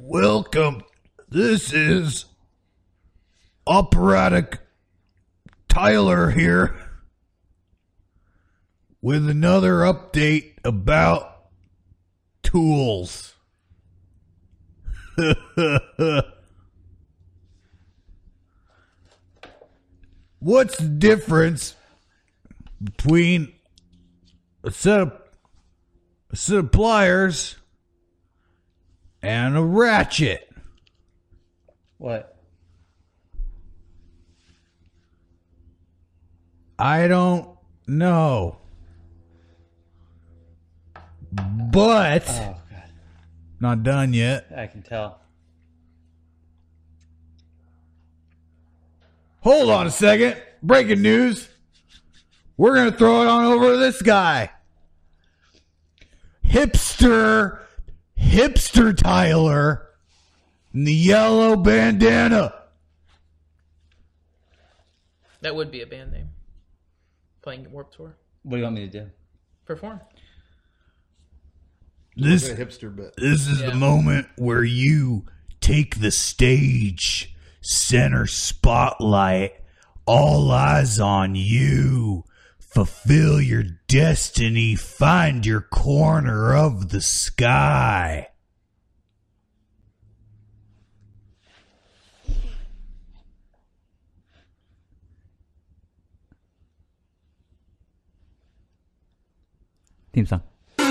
Welcome. This is Operatic Tyler here with another update about tools. What's the difference between a set of pliers and a ratchet? What? I don't know. But Oh, God. not done yet. I can tell. Hold on a second. Breaking news. We're going to throw it on over to this guy. Hipster Tyler in the yellow bandana. That would be a band name. Playing Warped Tour. What do you want me to do? Perform. This A hipster bit. is the moment where you take the stage, center spotlight, all eyes on you. Fulfill your destiny, find your corner of the sky. Theme song.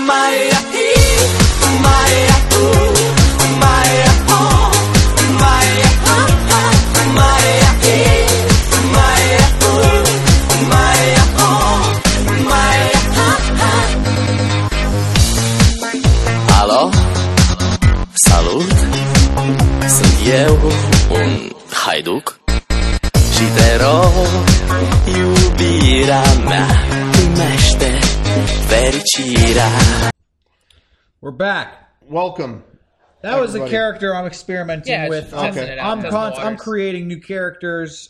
Alo? Salut! Sunt eu, un haiduc și te rog, iubirea mea, primește fericirea. We're back. Welcome. That was a everybody. character I'm experimenting Yeah, with. it's testing it out, testing the I'm waters. creating new characters.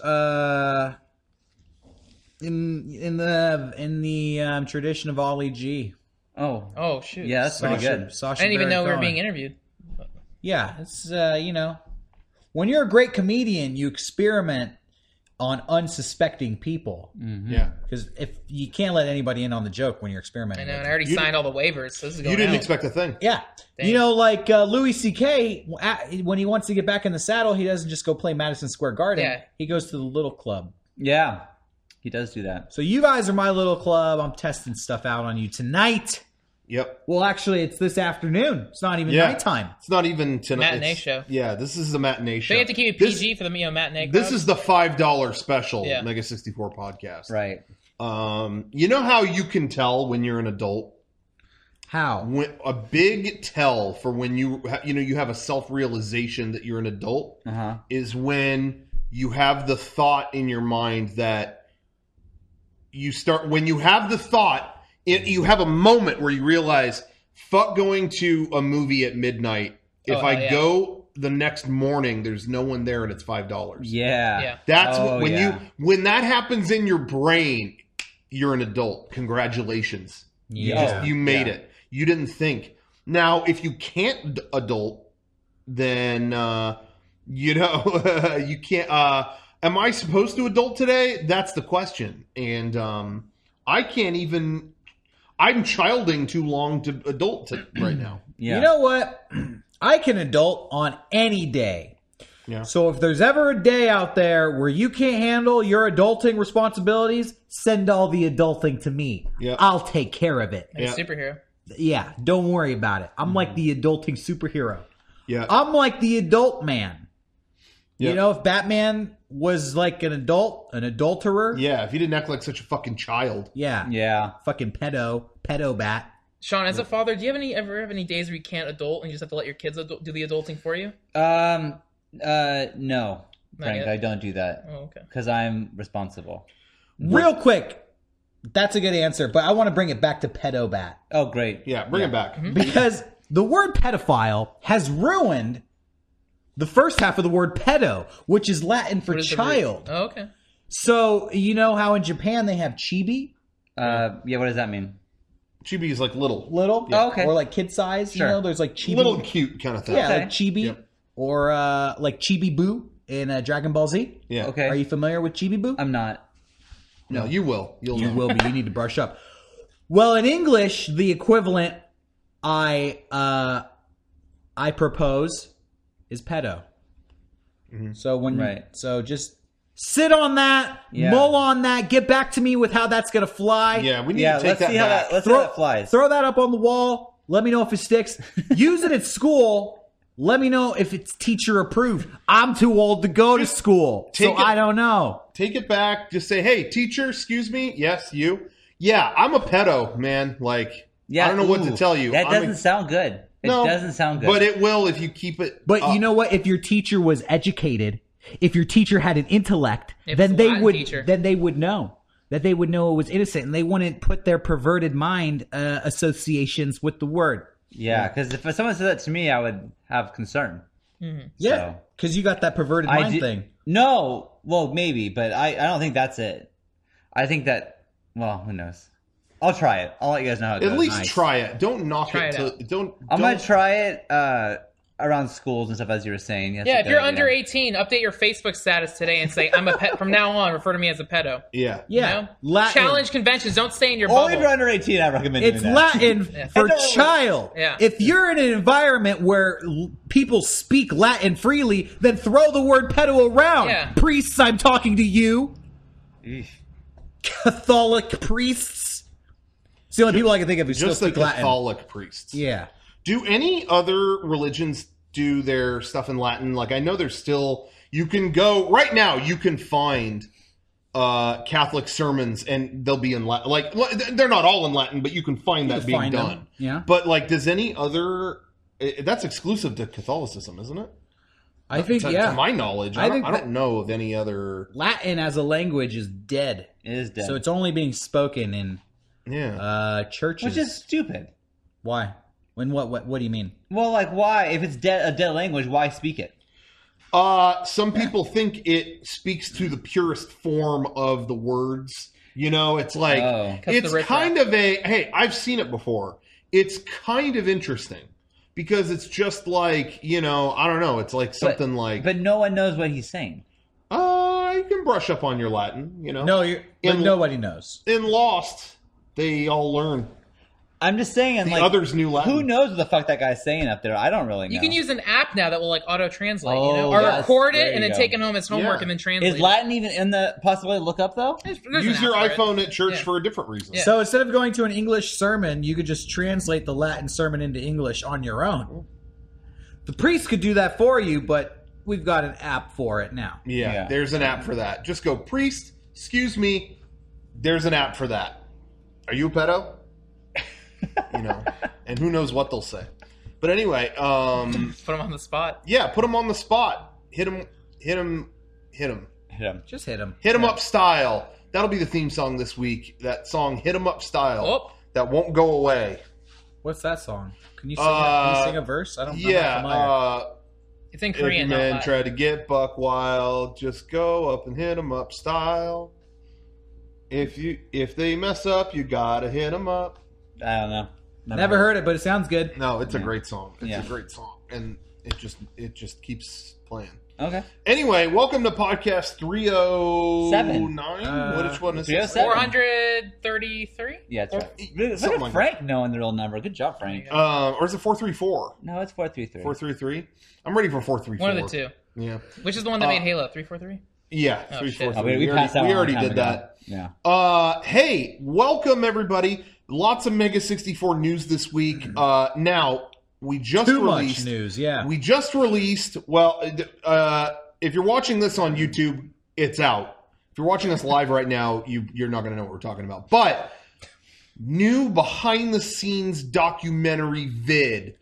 In the tradition of Ollie G. Oh. Oh, shoot. Yeah, that's pretty good. Sasha I didn't even Baron know we were Cohen. being interviewed. Yeah, it's when you're a great comedian, you experiment on unsuspecting people Yeah. because if you can't let anybody in on the joke when you're experimenting. I know, with and I it. already You signed all the waivers, so this is going You didn't out. expect a thing. Yeah. Thanks. You know, like Louis C.K., when he wants to get back in the saddle, he doesn't just go play Madison Square Garden. Yeah. He goes to the little club. Yeah. He does do that. So you guys are my little club. I'm testing stuff out on you tonight. Yep. Well, actually, it's this afternoon. It's not even Yeah. nighttime. It's not even tonight. Matinee It's- show. Yeah, this is the matinee show. So you have to keep it This- PG for the matinee This crowd? is the $5 special Yeah. Mega 64 podcast. Right. You know how you can tell when you're an adult? How? When, a big tell for when you have a self-realization that you're an adult Uh-huh. is when you have the thought in your mind that when you have the thought, you have a moment where you realize, fuck going to a movie at midnight. If Oh, I yeah. go the next morning, there's no one there and it's $5. Yeah. Yeah. That's Oh, when yeah. when that happens in your brain, you're an adult. Congratulations. Yeah. You made it. You didn't think. Now, if you can't adult, then you can't. Am I supposed to adult today? That's the question. And I can't even. I'm childing too long to adult right now. Yeah. You know what? I can adult on any day. Yeah. So if there's ever a day out there where you can't handle your adulting responsibilities, send all the adulting to me. Yeah. I'll take care of it. Like a Yeah. superhero. Yeah, don't worry about it. I'm like the adulting superhero. Yeah. I'm like the adult man. Yeah. You know, if Batman was like an adulterer, Yeah. If you didn't act like such a fucking child. yeah, Yeah. fucking pedo bat. Sean, as a father, do you ever have any days where you can't adult and you just have to let your kids do the adulting for you? No. Not Frank, yet. I don't do that. Oh, okay. Because I'm responsible. Real quick, that's a good answer, but I want to bring it back to pedo bat. Oh, great. Yeah. Bring it back. Because the word pedophile has ruined the first half of the word pedo, which is Latin for What is the root? child. Oh, okay. So, you know how in Japan they have chibi? Yeah, what does that mean? Chibi is like little. Little? Oh, okay. Or like kid size? Sure. You know, there's like chibi. Little and cute kind of thing. Yeah, Okay. like chibi. Yep. or like Chibi Boo in Dragon Ball Z. Yeah. Okay. Are you familiar with Chibi Boo? I'm not. No, you will. You'll You know. will be. You need to brush up. Well, in English, the equivalent I propose is pedo. So Right. so just sit on that, Yeah. mull on that, get back to me with how that's gonna fly. Yeah, we need Yeah, to take let's that see how back. that. Let's see how that flies. Throw that up on the wall. Let me know if it sticks. Use it at school. Let me know if it's teacher approved. I'm too old to go to school, so take it- I don't know. Take it back. Just say, "Hey, teacher, excuse me. Yes, you. Yeah, I'm a pedo, man. Like, Yeah, I don't know what to ooh, tell you. That I'm doesn't sound good. It doesn't sound good. But it will if you keep it. But up. you know what? If your teacher was educated, if your teacher had an intellect, If then it's a they Latin would teacher. then they would know that they would know it was innocent, and they wouldn't put their perverted mind associations with the word. yeah, because if someone said that to me, I would have concern. Yeah, So- because you got that perverted mind thing. No, well, maybe, but I don't think that's it. I think that, well, who knows? I'll try it. I'll let you guys know how it At goes. least Nice. try it. Don't knock Try it. it out. Don't. I'm going to try it around schools and stuff, as you were saying. That's Yeah, a if good you're idea. under 18, update your Facebook status today and say, I'm a pet. From now on, refer to me as a pedo. Yeah. Yeah, You know? Latin. Challenge conventions. Don't stay in your Only if bubble. you're under 18, I recommend It's doing that. Latin for child. Yeah. If you're in an environment where people speak Latin freely, then throw the word pedo around. Yeah. Priests, I'm talking to you. Eesh. Catholic priests. It's the only people I can think of who still Just the speak Latin. Catholic priests. Yeah. Do any other religions do their stuff in Latin? Like, I know there's still. You can go right now. You can find Catholic sermons, and they'll be in Latin. Like, they're not all in Latin, but you can find that can being find them. done. Yeah. But like, does any other? That's exclusive to Catholicism, isn't it? I think, To my knowledge, I I think don't know of any other. Latin as a language is dead. It is dead. So it's only being spoken in Yeah. churches. Which is stupid. Why? When what do you mean? Well, like, why? If it's a dead language, why speak it? Some people think it speaks to the purest form of the words. You know, it's like Oh. Cuts it's the riff kind of a hey, I've seen it before. It's kind of interesting because it's just like, you know, I don't know, it's like something like But no one knows what he's saying. you can brush up on your Latin, you know. No, but In- nobody knows. In Lost, they all learn. I'm just saying, The like, others knew Latin. who knows what the fuck that guy's saying up there? I don't really know. You can use an app now that will like auto translate, Oh, you know, or yes. record There it and you then go. take it home as homework Yeah. and then translate. Is Latin even in the possibility to look up, though? There's Use an your app for it. iPhone at church Yeah. for a different reason. Yeah. So instead of going to an English sermon, you could just translate the Latin sermon into English on your own. The priest could do that for you, but we've got an app for it now. Yeah, Yeah. there's an app for that. Just go, priest, excuse me. There's an app for that. Are you a pedo? You know, and who knows what they'll say. But anyway, Put them on the spot. yeah, put them on the spot. Hit them Just hit him. up style. That'll be the theme song this week. That song, Hit 'em Up Style. Oh. That won't go away. What's that song? Can you sing a verse? I don't. I'm not familiar. Yeah, It's in if Korean, your not man Latin. try to get buck wild, just go up and hit 'em up style. If they mess up, you gotta hit 'em up. I don't know. Never heard it, but it sounds good. No, it's a great song. It's Yeah. a great song, and it just keeps playing. Okay. Anyway, welcome to podcast 309. Which one is this? 307. 433? Yeah, that's right. Look Something at like Frank knowing the real number. Good job, Frank. Or is it 434? No, it's 433. 433? I'm ready for 434. One of the two. Yeah. Which is the one that made Halo? 343? Yeah, Oh, 343. shit. Oh, we passed that we one a already long time did ago. that. Yeah. Hey, welcome everybody. Lots of Mega 64 news this week. Now, we just Too released much news. Yeah. We just released. Well, if you're watching this on YouTube, it's out. If you're watching us live right now, you're not going to know what we're talking about. But new behind-the-scenes documentary vid,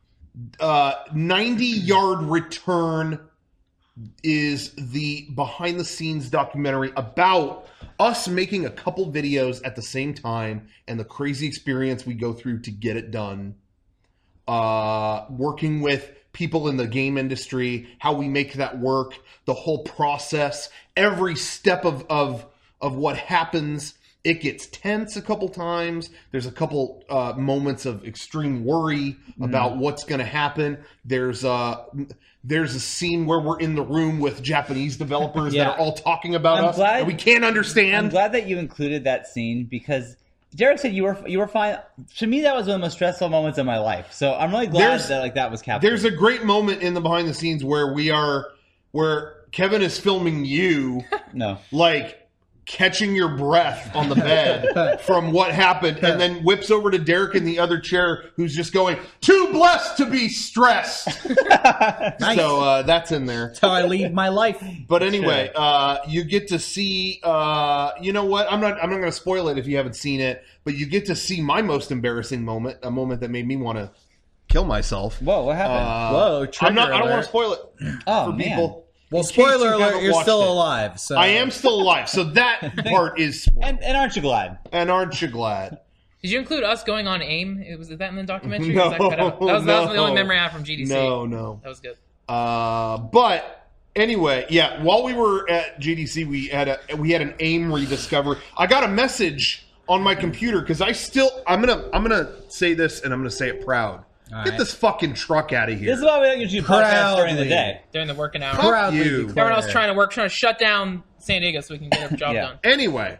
90-Yard Return is the behind-the-scenes documentary about us making a couple videos at the same time and the crazy experience we go through to get it done. Working with people in the game industry, how we make that work, the whole process, every step of what happens It gets tense a couple times. There's a couple moments of extreme worry about what's going to happen. There's a scene where we're in the room with Japanese developers that are all talking about us, and we can't understand. I'm glad that you included that scene because Derek said you were fine. To me, that was one of the most stressful moments of my life. So I'm really glad that was captured. There's a great moment in the behind the scenes where Kevin is filming you, catching your breath on the bed from what happened, and then whips over to Derek in the other chair, who's just going, "Too blessed to be stressed." Nice. So that's in there. That's how I lead my life. But anyway, you get to see. You know what? I'm not going to spoil it if you haven't seen it. But you get to see my most embarrassing moment, a moment that made me want to kill myself. Whoa, what happened? Whoa, trigger I don't want alert. to spoil it Oh, for man. people. Well, in case spoiler you alert, haven't you're watched still it. alive. So I am still alive, so that part is. And aren't you glad? And aren't you glad? Did you include us going on AIM? Was that in the documentary? No, Was that cut out? That was the only no. memory I have from GDC. No. That was good. But anyway, yeah. While we were at GDC, we had an AIM rediscovery. I got a message on my computer because I'm gonna say this and I'm gonna say it proud. All Get right. this fucking truck out of here. This is why we don't usually podcast during the Proudly. day. During the working hours. Fuck Proudly you. declare. Everyone else trying to shut down San Diego so we can get our job done. Anyway,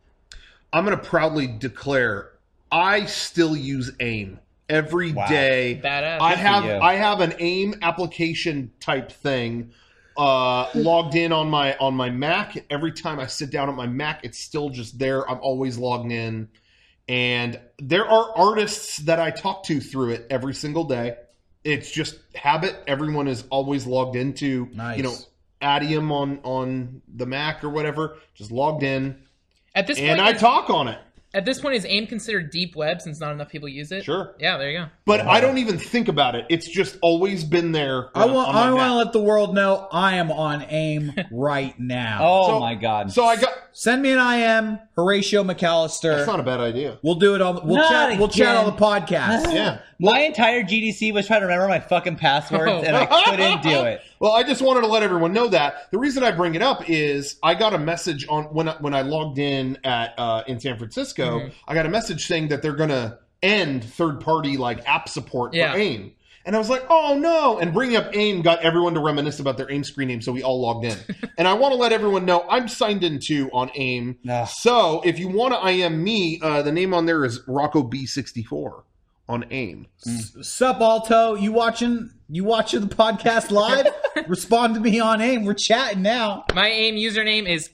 I'm going to proudly declare I still use AIM every day. Badass. I Good for you. have an AIM application type thing logged in on my Mac. Every time I sit down at my Mac, it's still just there. I'm always logged in. And there are artists that I talk to through it every single day. It's just habit. Everyone is always logged into, Nice. Adium on the Mac or whatever. Just logged in. At this And point, I talk on it. At this point, is AIM considered deep web since not enough people use it? Sure. Yeah, there you go. But I don't even think about it. It's just always been there. I want on my to Mac. let the world know I am on AIM right now. Oh, So- my God. So I got. Send me an IM, Horatio McAllister. That's not a bad idea. We'll do it on. We'll Not chat on the again. podcast. Yeah. My entire GDC was trying to remember my fucking passwords, and I couldn't do it. Well, I just wanted to let everyone know that. The reason I bring it up is I got a message on when I logged in in San Francisco. Mm-hmm. I got a message saying that they're going to end third-party app support Yeah. for AIM. And I was like, oh no. And bringing up AIM got everyone to reminisce about their AIM screen name, so we all logged in. And I want to let everyone know I'm signed in too on AIM. Ugh. So if you want to IM me, the name on there is Rocco B64 on AIM. Sup, Alto? You watching the podcast live? Respond to me on AIM. We're chatting now. My AIM username is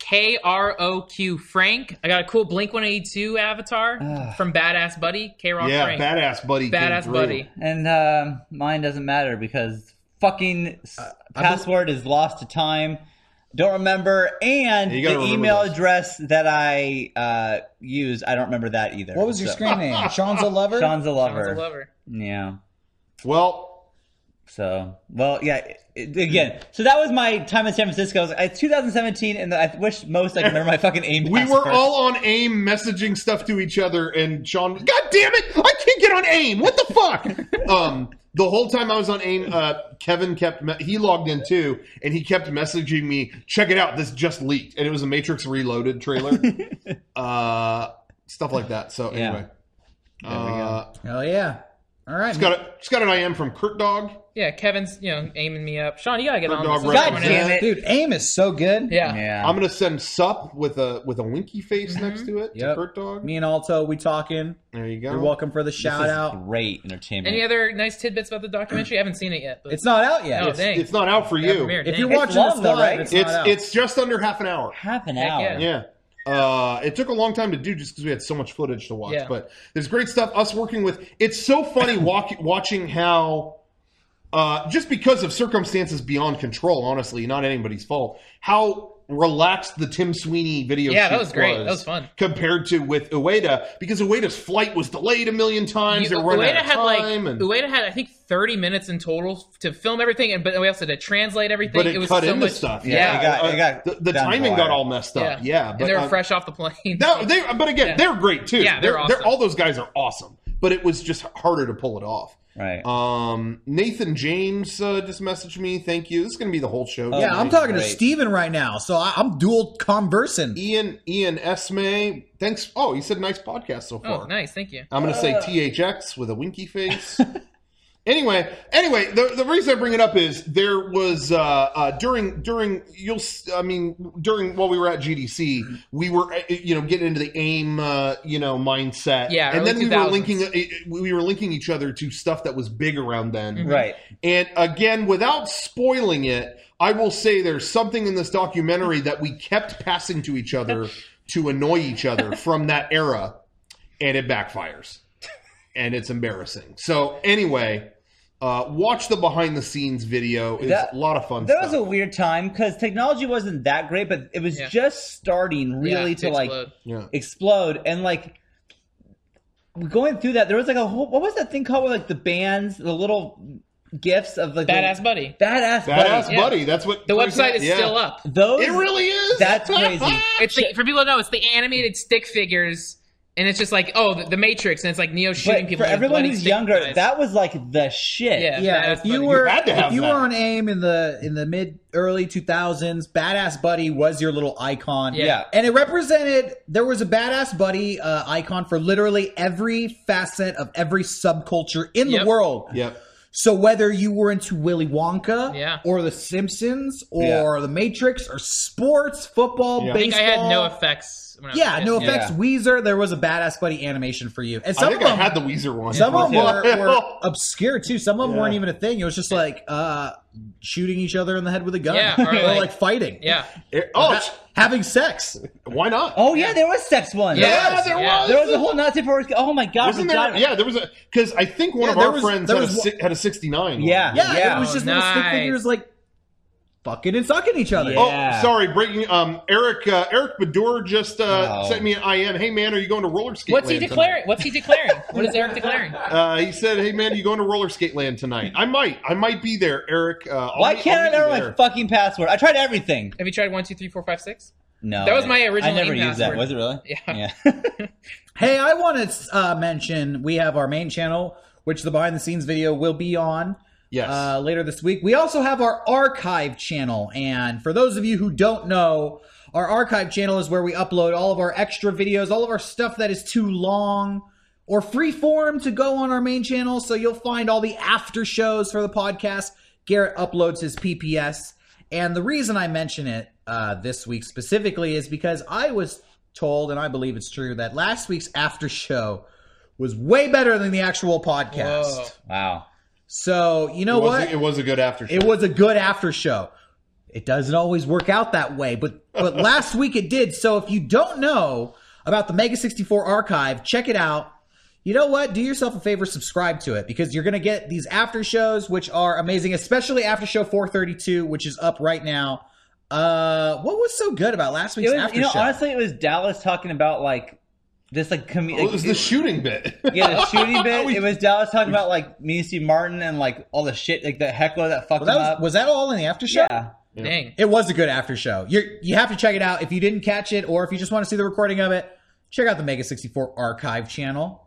KROQ Frank. I got a cool Blink 182 avatar from Badass Buddy. KROQ Yeah, Frank. badass buddy. came Badass through. Buddy. And mine doesn't matter because fucking password is lost to time. Don't remember. And You the gotta remember email those. address that I used, I don't remember that either. What was your So- screen name? Sean's a lover. Sean's a Sounds lover. a lover. Yeah. Well, So, well, yeah. Again, so that was my time in San Francisco. It's 2017, and I wish most I could remember my fucking AIM we password. were all on AIM messaging stuff to each other, and Sean, God damn it, I can't get on AIM. What the fuck? The whole time I was on AIM, Kevin he logged in too, and he kept messaging me, check it out, this just leaked. And it was a Matrix Reloaded trailer. Stuff like that. So Yeah. anyway. There we go. Hell yeah! All right. Just got an IM from Kurt Dog. Yeah, Kevin's aiming me up. Sean, you gotta get on Dog this. Records. God damn it. Dude, AIM is so good. Yeah. Yeah. I'm gonna send sup with a winky face next to it to Yep. Kurt Dog. Me and Alto, we talking. There you go. You're welcome for the This shout is out. great entertainment. Any other nice tidbits about the documentary? I haven't seen it yet. But It's not out yet. Oh, dang. It's not out for Yeah, you. premiere, If dang. you're It's watching long this though, live, right? it's not out. It's just under half an hour. half an Heck hour. yeah. Yeah. It took a long time to do just because we had so much footage to watch. Yeah. But there's great stuff. Us working with. It's so funny watching how, just because of circumstances beyond control, honestly, not anybody's fault, how relaxed the Tim Sweeney video Yeah, that shoot was great. That was fun. compared to with Ueda, because Ueda's flight was delayed a million times. They were running out of time. Ueda had I think 30 minutes in total to film everything, but we also had to translate everything. but it was cut so into much stuff. Yeah, it got the down the timing wire. got all messed up. Yeah, and they were fresh off the plane. But again, Yeah. they're great too. Yeah, they're awesome. all those guys are awesome. but it was just harder to pull it off. Right. Nathan James just messaged me. Thank you. This is going to be the whole show. Yeah, I'm tonight. talking to Great. Steven right now, so I'm dual conversing. Ian Esme. Thanks. Oh, he said nice podcast so far. Oh, nice. Thank you. I'm going to say THX with a winky face. Anyway, the reason I bring it up is there was during while we were at GDC, we were getting into the AIM mindset, Yeah, and then early we were linking each other to stuff that was big around then, Right. And again, without spoiling it, I will say there's something in this documentary that we kept passing to each other to annoy each other from that era, and it backfires, and it's embarrassing. So anyway. Watch the behind the scenes video. It's a lot of fun That stuff. was a weird time because technology wasn't that great, but it was just starting really to explode. explode. And like going through that, there was like a whole, what was that thing called with like the bands, the little gifs of like Badass Buddy. Badass Badass Buddy. Buddy. That's what The website is yeah. still up. Those, It really is. That's crazy. It's for people to know, it's the animated stick figures, and it's just like, the Matrix, and it's like Neo shooting But people. for with everyone bloody wus stick younger, knives. that was like the shit. Yeah. Yeah, Badass if you Buddy. were You had to have if you that. were on AIM in the mid early 2000s, Badass Buddy was your little icon. Yeah. And it represented, there was a Badass Buddy icon for literally every facet of every subculture in the Yep. world. Yep. So whether you were into Willy Wonka Yeah. or The Simpsons or The Matrix or sports, football, Yeah. I think baseball. I had no effects. When I was a Yeah, kid. no effects. Yeah. Weezer, there was a Badass Buddy animation for you. And I some think of I them, had the Weezer one. some of them Yeah. were obscure too. Some of them Yeah. weren't even a thing. It was just like shooting each other in the head with a gun, Yeah, or or like- like fighting, Yeah. having sex. Why not? Oh yeah, there was sex one. Yeah, there yeah. was. There was a whole Nazi for. Oh my god! Wasn't there? Yeah, there was a because I think one Yeah, of there our was- friends there had was had a 69. Yeah. one. Yeah, it was just little stick nice. figures like fucking and sucking each other. Yeah. Oh, sorry, breaking. Eric Badur just No. sent me an IM. Hey man, are you going to roller skate? What's he land declaring? What's he declaring? What is Eric declaring? Tonight? He said, "Hey man, you going to roller skate land tonight? I might be there, Eric. Why can't I remember my fucking password? I tried everything. Have you tried 1, 2, 3, 4, 5, 6? No, That was my original I never AIM used that. password. Was it really? Yeah. Hey, I want to mention we have our main channel, which the behind the scenes video will be on. Yes. Later this week. We also have our archive channel. And for those of you who don't know, our archive channel is where we upload all of our extra videos, all of our stuff that is too long or free form to go on our main channel. So you'll find all the after shows for the podcast. Garrett uploads his PPS. And the reason I mention it this week specifically is because I was told, and I believe it's true, that last week's after show was way better than the actual podcast. Whoa. Wow. So, you know what? It was a good after show. It was a good after show. It doesn't always work out that way, but last week it did. So if you don't know about the Mega 64 archive, check it out. You know what? Do yourself a favor, subscribe to it, because you're going to get these after shows, which are amazing, especially after show 432, which is up right now. What was so good about last week's It was, after show? honestly, it was Dallas talking about like this like it was the shooting bit. yeah, the shooting bit. It was Dallas talking about like me and Steve Martin and like all the shit, like the heckler that fucked him up. was that all in the after show? Yeah. Dang. It was a good after show. You have to check it out. If you didn't catch it, or if you just want to see the recording of it, check out the Mega 64 archive channel.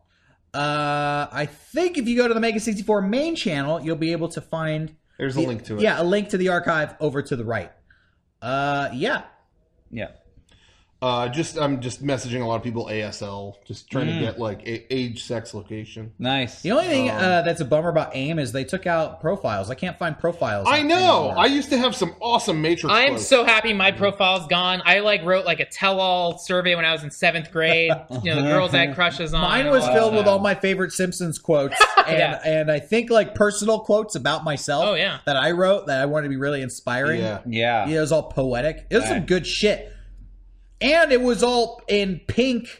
I think if you go to the Mega 64 main channel, you'll be able to find There's a link to it. Yeah, a link to the archive over to the right. Yeah. Yeah. I'm just messaging a lot of people ASL, just trying to get like age, sex, location. Nice. The only thing that's a bummer about AIM is they took out profiles. I can't find profiles. I know. anymore. I used to have some awesome Matrix. I am posts. so happy my profile's gone. I wrote like a tell-all survey when I was in 7th grade. You know, the girls I had crushes on. Mine was all filled that. with all my favorite Simpsons quotes, and Yeah. and I think like personal quotes about myself. Oh, yeah. that I wrote that I wanted to be really inspiring. Yeah. Yeah. Yeah, it was all poetic. It was some Right. good shit. And it was all in pink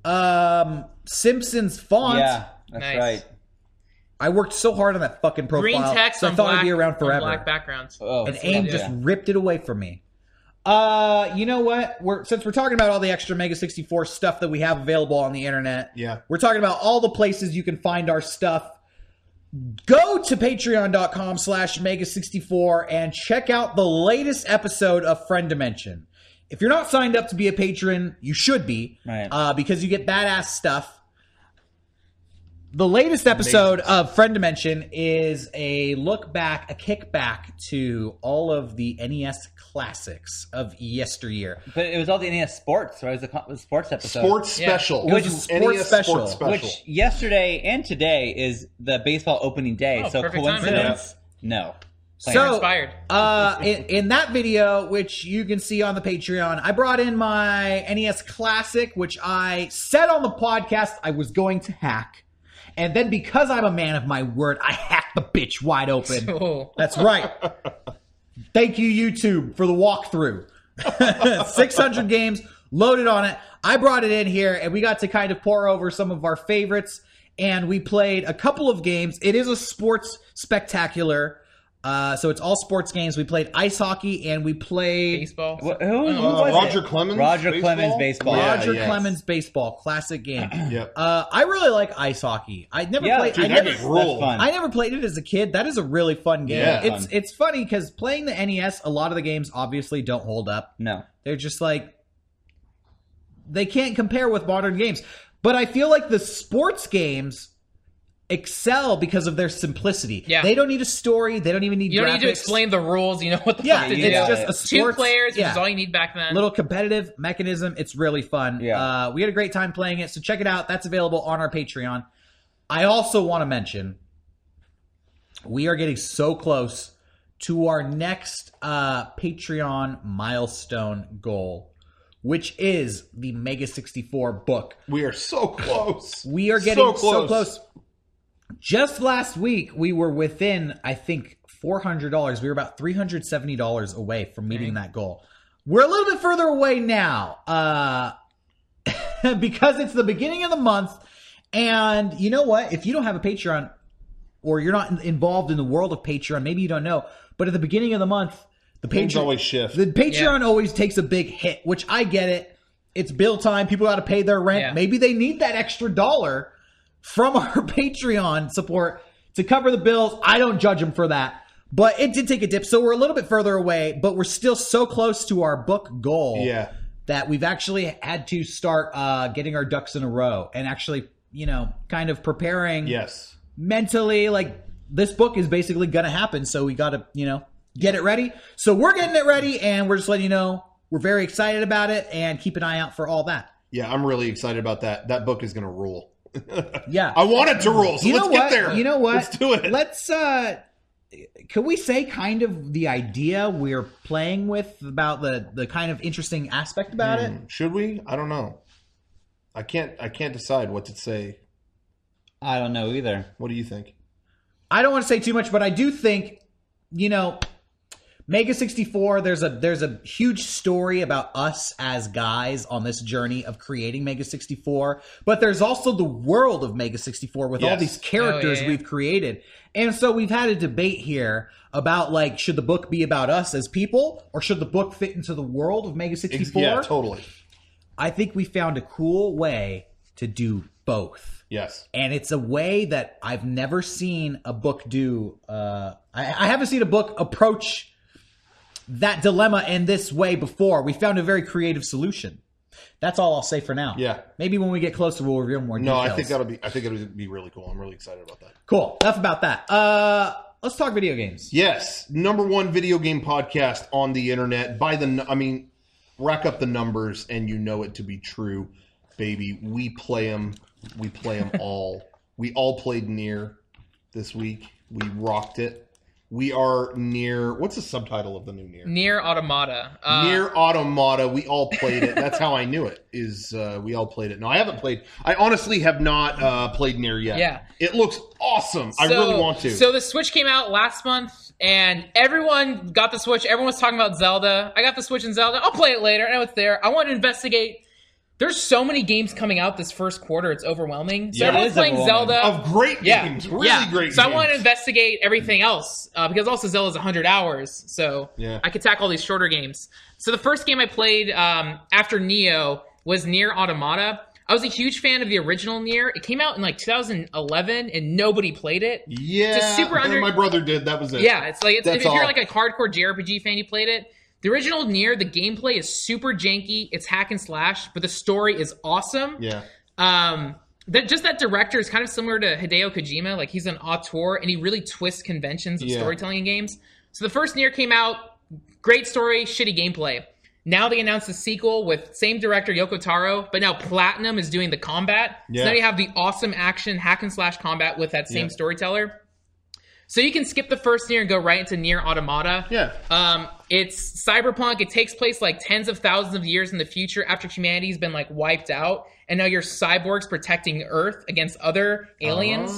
Simpsons font. Yeah. That's Nice. right. I worked so hard on that fucking profile. Green text so I on thought black, it'd be around on forever. black backgrounds. Oh, And yeah. AIM just ripped it away from me. You know what? Since we're talking about all the extra Mega 64 stuff that we have available on the internet, Yeah. we're talking about all the places you can find our stuff. Go to patreon.com/Mega64 and check out the latest episode of Friend Dimension. If you're not signed up to be a patron, you should be, Right. because you get badass stuff. The latest episode of Friend Dimension is a look back, a kickback to all of the NES classics of yesteryear. But it was all the NES Sports, right? It was a sports episode. Sports special. It was a sports NES special. Sports special. Which yesterday and today is the baseball opening day. Oh, so perfect timing. coincidence? No. So, inspired. in that video, which you can see on the Patreon, I brought in my NES Classic, which I said on the podcast I was going to hack. And then because I'm a man of my word, I hacked the bitch wide open. Oh. That's right. Thank you, YouTube, for the walkthrough. 600 games loaded on it. I brought it in here, and we got to kind of pour over some of our favorites. And we played a couple of games. It is a sports spectacular. So it's all sports games. We played ice hockey, and we played Baseball. Who was Roger it? Clemens. Roger baseball? Clemens baseball. Yeah, Roger yes. Clemens baseball. Classic game. Yep. I really like ice hockey. I never Yeah, played. dude, I that never, game ruled. That's fun. I never played it as a kid. That is a really fun game. Yeah. It's funny because playing the NES, a lot of the games obviously don't hold up. No. They're just like, they can't compare with modern games. But I feel like the sports games excel because of their simplicity. Yeah. They don't need a story. They don't even need You don't graphics. need to explain the rules. You know what the Yeah, fuck to it's do. just a Two sports, players, which yeah. is all you need back then. Little competitive mechanism. It's really fun. Yeah. We had a great time playing it, so check it out. That's available on our Patreon. I also want to mention we are getting so close to our next Patreon milestone goal, which is the Mega 64 book. We are so close. We are getting so close. Just last week, we were within, I think, $400. We were about $370 away from meeting that goal. We're a little bit further away now because it's the beginning of the month. And you know what? If you don't have a Patreon or you're not involved in the world of Patreon, maybe you don't know. But at the beginning of the month, the Things Patreon always shift. The Patreon always takes a big hit, which I get it. It's bill time. People got to pay their rent. Yeah. Maybe they need that extra dollar from our Patreon support to cover the bills. I don't judge them for that. But it did take a dip. So we're a little bit further away, but we're still so close to our book goal Yeah. that we've actually had to start getting our ducks in a row and actually, kind of preparing Yes. mentally. Like, this book is basically going to happen. So we got to, get it ready. So we're getting it ready, and we're just letting you know we're very excited about it, and keep an eye out for all that. Yeah, I'm really excited about that. That book is going to rule. Yeah. I want it to rule, so let's get there. You know what? Let's do it. Let's can we say kind of the idea we're playing with about the kind of interesting aspect about it? Should we? I don't know. I can't decide what to say. I don't know either. What do you think? I don't want to say too much, but I do think, Mega 64, there's a huge story about us as guys on this journey of creating Mega 64, but there's also the world of Mega 64 with all Yes. these characters Oh, yeah. we've created. And so we've had a debate here about, like, should the book be about us as people, or should the book fit into the world of Mega 64? Yeah, totally. I think we found a cool way to do both. Yes. And it's a way that I've never seen a book do. I haven't seen a book approach that dilemma in this way before. We found a very creative solution. That's all I'll say for now. Yeah. Maybe when we get closer, we'll reveal more No, details. I think it'll be really cool. I'm really excited about that. Cool. Enough about that. Let's talk video games. Yes, #1 video game podcast on the internet. Rack up the numbers and you know it to be true, baby. We play them. We play them all. We all played Nier this week. We rocked it. We are near. What's the subtitle of the new Nier? Nier Automata. Nier Automata. We all played it. That's how I knew it. We all played it. No, I haven't played. I honestly have not played Nier yet. Yeah. It looks awesome. I really want to. So the Switch came out last month, and everyone got the Switch. Everyone was talking about Zelda. I got the Switch and Zelda. I'll play it later. I know it's there. I want to investigate. There's so many games coming out this first quarter. It's overwhelming. So Yeah. everyone's It is playing overwhelming. Zelda. Of great games. Really great So games. I want to investigate everything else because also Zelda's 100 hours. So Yeah. I could tackle all these shorter games. So the first game I played after Neo was Nier Automata. I was a huge fan of the original Nier. It came out in like 2011 and nobody played it. Yeah. It's a super and my brother did. That was it. Yeah, it's like That's if you're all. like a hardcore JRPG fan, you played it. The original Nier, the gameplay is super janky. It's hack and slash, but the story is awesome. Yeah. that director is kind of similar to Hideo Kojima. Like, he's an auteur, and he really twists conventions of storytelling in games. So the first Nier came out, great story, shitty gameplay. Now they announced a sequel with same director Yoko Taro, but now Platinum is doing the combat. Yeah. So now you have the awesome action hack and slash combat with that same storyteller. So you can skip the first Nier and go right into Nier Automata. Yeah. It's cyberpunk. It takes place like tens of thousands of years in the future after humanity's been like wiped out, and now you're cyborgs protecting Earth against other aliens.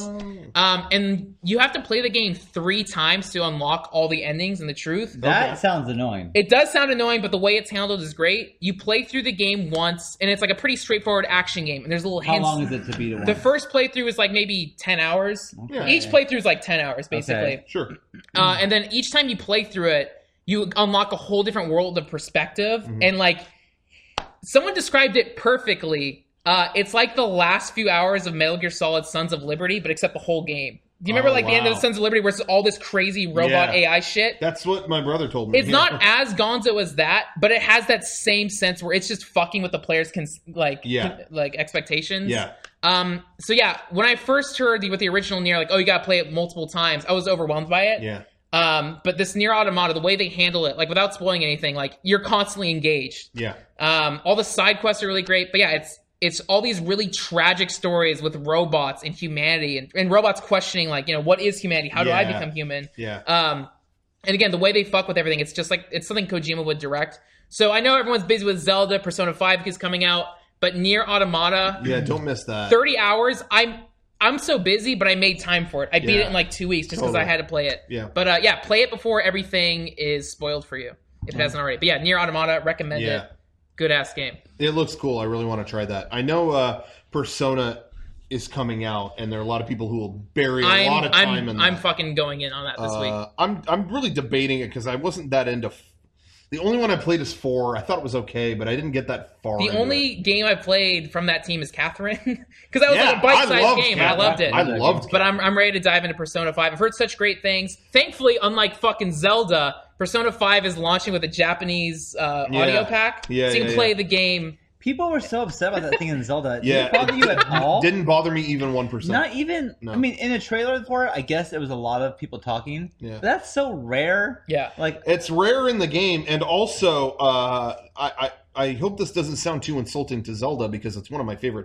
And you have to play the game 3 times to unlock all the endings and the truth. That sounds annoying. It does sound annoying, but the way it's handled is great. You play through the game once, and it's like a pretty straightforward action game. And there's a little How hints. long is it to beat it? The first playthrough is like maybe 10 hours. Yeah. Each playthrough is like 10 hours, basically. Okay. Sure. And then each time you play through it, you unlock a whole different world of perspective. And like, someone described it perfectly. It's like the last few hours of Metal Gear Solid Sons of Liberty, but except the whole game. Do you remember like the end of the Sons of Liberty where it's all this crazy robot AI shit? That's what my brother told me. It's not as gonzo as that, but it has that same sense where it's just fucking with the players' expectations. Yeah. So yeah, when I first heard with the original Nier, like, oh, you gotta play it multiple times, I was overwhelmed by it. Yeah. But this Nier Automata, the way they handle it, like without spoiling anything, like you're constantly engaged. Yeah. All the side quests are really great, but yeah, it's all these really tragic stories with robots and humanity and robots questioning, like, you know, what is humanity? How do I become human? Yeah. And again, the way they fuck with everything, it's just like, it's something Kojima would direct. So I know everyone's busy with Zelda, Persona 5 is coming out, but Nier Automata, Yeah, don't miss that. 30 hours, I'm so busy, but I made time for it. I beat it in like 2 weeks just because I had to play it. Yeah. But yeah, play it before everything is spoiled for you, if it hasn't already. But yeah, Nier Automata, recommend it. Good ass game. It looks cool. I really want to try that. I know Persona is coming out, and there are a lot of people who will bury a lot of time in that. I'm fucking going in on that this week. I'm really debating it because I wasn't that into. The only one I played is 4. I thought it was okay, but I didn't get that far. The only game I played from that team is Catherine, because that was like a bite-sized game, and I loved it. I loved it. But I'm ready to dive into Persona 5. I've heard such great things. Thankfully, unlike fucking Zelda, Persona 5 is launching with a Japanese audio pack, so you can play the game. People were so upset about that thing in Zelda. Did Yeah, it bother you at all? Didn't bother me even 1%. Not even. No. I mean, in a trailer for it, I guess it was a lot of people talking. Yeah. But that's so rare. Yeah. Like, It's rare in the game, and also I hope this doesn't sound too insulting to Zelda because it's one of my favorite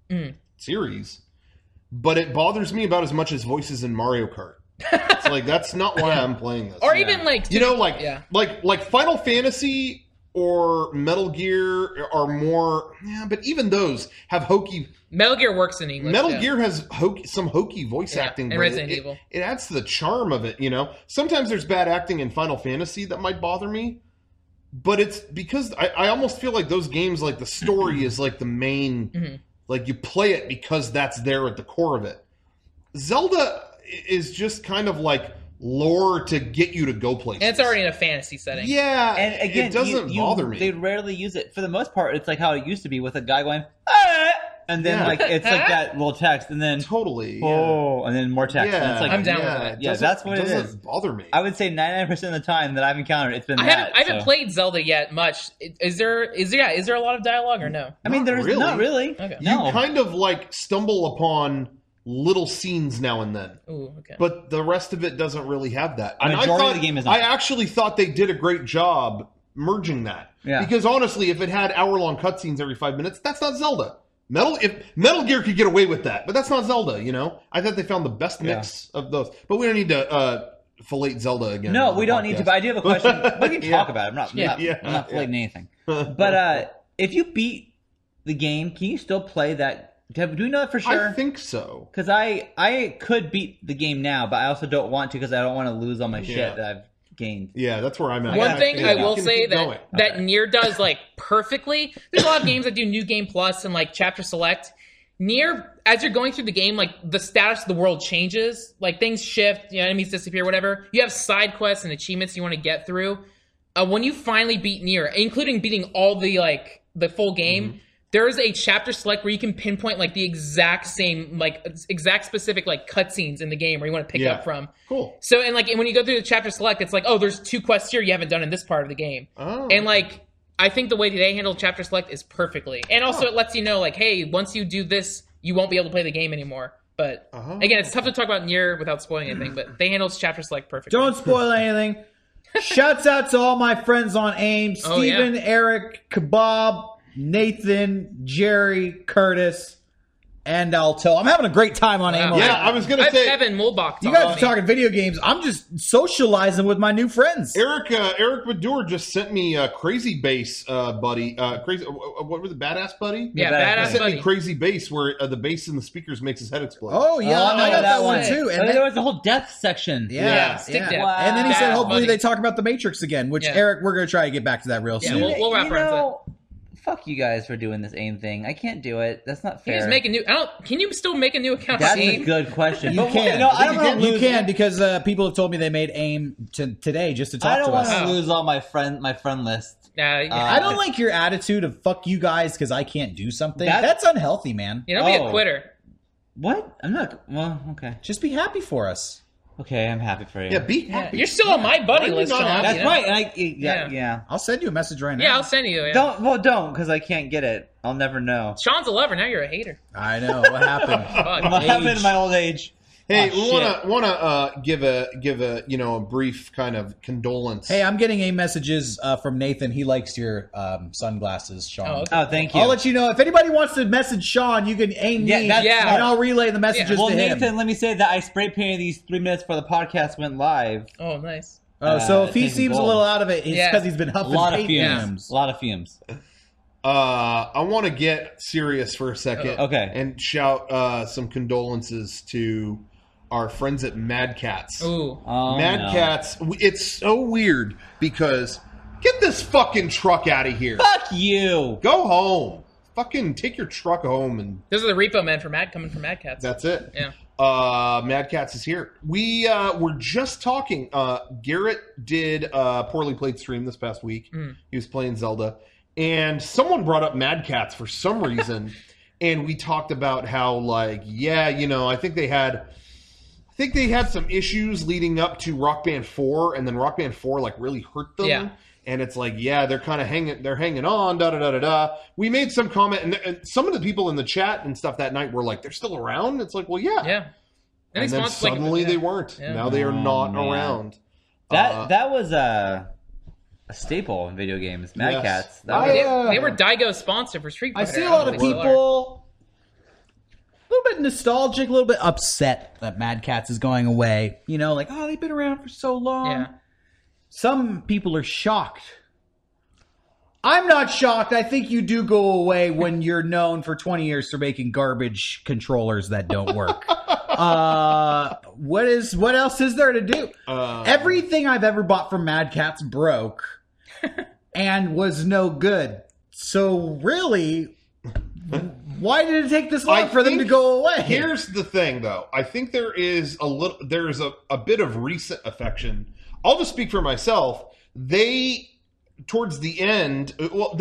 series, but it bothers me about as much as voices in Mario Kart. It's like that's not why I'm playing this. Or even like... You know, like Final Fantasy or Metal Gear are more... Yeah, but even those have hokey... Metal Gear works in English. Metal Gear has some hokey voice acting. and but Resident Evil. It adds to the charm of it, you know? Sometimes there's bad acting in Final Fantasy that might bother me, but it's because I almost feel like those games, like the story is like the main... Like you play it because that's there at the core of it. Zelda is just kind of like lore to get you to go places. And it's already in a fantasy setting. Yeah, and again, it doesn't bother me. They rarely use it. For the most part, it's like how it used to be with a guy going, ah! And then like it's like that little text, and then Totally. oh, and then more text. And it's like, I'm down with it. Yeah, that's what it is. Doesn't bother me. I would say 99% of the time that I've encountered, it's been I haven't played Zelda yet much. Is there a lot of dialogue or no? I mean, there's really. not really. Okay. No. You kind of like stumble upon little scenes now and then. Ooh, okay. But the rest of it doesn't really have that. The majority of the game is not. I actually thought they did a great job merging that. Yeah. Because honestly, if it had hour-long cutscenes every 5 minutes, that's not Zelda. Metal Gear could get away with that, but that's not Zelda, you know? I thought they found the best mix of those. But we don't need to fillet Zelda again. No, on the we don't podcast. need to, but I do have a question. We can talk about it. I'm not filleting anything. But if you beat the game, can you still play that? Do we know that for sure? I think so. Because I could beat the game now, but I also don't want to because I don't want to lose all my shit that I've gained. Yeah, that's where I'm at. One thing I will Can say keep going. that Nier does like perfectly. There's a lot of games that do New Game Plus and like Chapter Select. Nier, as you're going through the game, like the status of the world changes. Like things shift, enemies disappear, whatever. You have side quests and achievements you want to get through. When you finally beat Nier, including beating all the full game, there is a chapter select where you can pinpoint like the exact same, exact specific like cutscenes in the game where you want to pick up from. Cool. So, and when you go through the chapter select, it's like, oh, there's 2 quests here you haven't done in this part of the game. Oh. And I think the way they handle chapter select is perfectly. And also it lets you know, hey, once you do this you won't be able to play the game anymore. But again, it's tough to talk about Nier without spoiling anything. But they handled chapter select perfectly. Don't spoil anything. Shouts out to all my friends on AIM: Oh, yeah. Steven, Eric, Kebab, Nathan, Jerry, Curtis, and Alto. I'm having a great time on AIM. Wow. Yeah, I was going to say, Evan Mulbach. You guys are talking video games. I'm just socializing with my new friends. Eric Badur just sent me Crazy Bass, buddy. Crazy, what was the Badass Buddy? Yeah, Badass Badass He sent Buddy. me Crazy Bass, where the bass in the speakers makes his head explode. Oh, yeah. I got that one, too. And And there then, was a whole death section. yeah. Stick yeah. death. Wow. And then he said, Badass hopefully Buddy. they talk about the Matrix again, which, Yeah. Eric, we're going to try to get back to that real Yeah, soon. we'll reference it. Fuck you guys for doing this AIM thing. I can't do it. That's not Can fair. you just make a new? Can you still make a new account? That's Steam? a good question. You But can. no, I don't want to You lose. can, because people have told me they made AIM today just to I talk don't to want us. to lose all my friend list. I don't like your attitude of fuck you guys because I can't do something. That- That's unhealthy, man. You know, be a Oh. quitter. What? I'm not. Well, okay. Just be happy for us. Okay, I'm happy for you. Yeah, be happy. You're still on my buddy Why are you list, not Sean. happy? That's you know? right. And Yeah. yeah. I'll send you a message right now. Yeah, I'll send you. Yeah. Don't, because I can't get it. I'll never know. Sean's a lover. Now you're a hater. I know what happened. Fuck. What happened in my old age? Hey, Oh, we want to give a a brief kind of condolence. Hey, I'm getting messages from Nathan. He likes your sunglasses, Sean. Oh, okay. Oh, thank you. I'll let you know if anybody wants to message Sean. You can aim Yeah, me, that's Yeah. and I'll relay the messages Well, to him. Nathan, let me say that I spray painted these 3 minutes before the podcast went live. Oh, nice. So if he Nathan seems a Gold. little out of it, it's Yeah. because he's been A huffing lot of paint fumes. fumes. A lot of fumes. I want to get serious for a second. Okay. And shout some condolences to our friends at Mad Cats. Ooh. Oh, Mad no. Cats. It's so weird because get this fucking truck out of here. Fuck you. Go home. Fucking take your truck home and Those are the repo men coming from Mad Cats. that's it. Yeah. Mad Cats is here. We were just talking. Garrett did a poorly played stream this past week. He was playing Zelda, and someone brought up Mad Cats for some reason, and we talked about how I think they had some issues leading up to Rock Band 4, and then Rock Band 4 really hurt them. Yeah. And it's they're kind of hanging on, da-da-da-da-da. We made some comment, and some of the people in the chat and stuff that night were like, they're still around? It's like, well, yeah. Yeah. And then suddenly they weren't. Yeah. Now they are not man. around. That was a staple in video games. Mad Yes. Cats. That I, was, They were Daigo's sponsor for Street I Fighter. see a don't lot know of if they still are. people a little bit nostalgic, a little bit upset that Mad Cats is going away. You know, like, oh, they've been around for so long. Yeah. Some people are shocked. I'm not shocked. I think you do go away when you're known for 20 years for making garbage controllers that don't work. What else is there to do? Everything I've ever bought from Mad Cats broke and was no good. So really, why did it take this long for them to go away? Here's the thing, though. I think there's a bit of recent affection. I'll just speak for myself. Towards the end,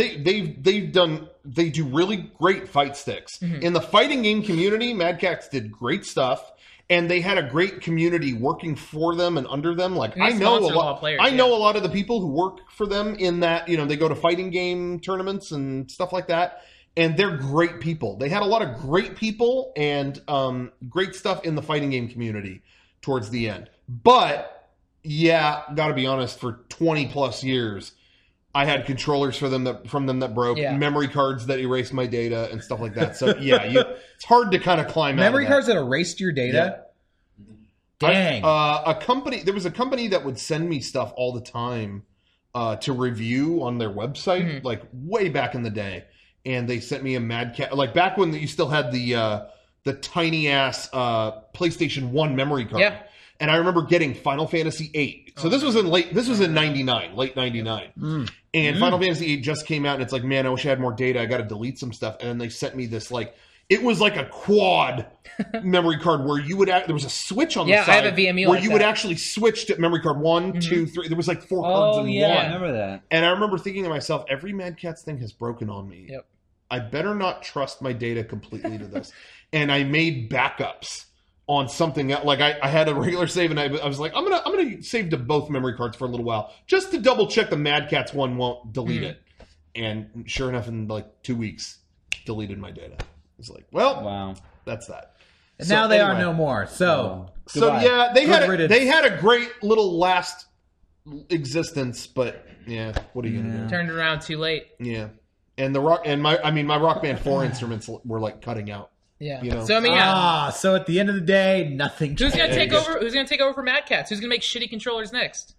they do really great fight sticks. In the fighting game community, Mad Cats did great stuff, and they had a great community working for them and under them. And they I know a sponsor a lot lot. of players, I know yeah. a lot of the people who work for them in that. They go to fighting game tournaments and stuff like that, and they're great people. They had a lot of great people and great stuff in the fighting game community towards the end. But yeah, got to be honest, for 20 plus years, I had controllers from them that broke, Yeah. memory cards that erased my data and stuff like that. So yeah, it's hard to kind of climb Memory out of cards that erased your data? Dang. there was a company that would send me stuff all the time to review on their website, like way back in the day. And they sent me a Mad Cat, like back when you still had the tiny ass PlayStation 1 memory card. Yeah. And I remember getting Final Fantasy VIII. So this was in 99, late 99. And Final Fantasy VIII just came out, and it's like, man, I wish I had more data. I got to delete some stuff. And then they sent me this, it was like a quad memory card where you would, there was a switch on the Yeah, I side have a VME where like you would that. actually switch to memory card 1, 2, 3. There was 4 cards oh, in yeah, one. I remember that. And I remember thinking to myself, every Mad Cats thing has broken on me. Yep. I better not trust my data completely to this. And I made backups on something else. I had a regular save, and I was like, I'm gonna save to both memory cards for a little while just to double check the Mad Cats one won't delete it. And sure enough, in 2 weeks, deleted my data. It's like, well, Wow. that's that. And So now they are anyway. no more. So, So Goodbye. yeah, Good riddance. they had a great little last existence, but yeah, what are you gonna do? Turned around too late. Yeah, and the rock and my Rock Band 4 instruments were like cutting out. Yeah. You know. So I mean, yeah. so at the end of the day, nothing Who's gonna changed. take over? Who's gonna take over for Mad Cats? Who's gonna make shitty controllers next?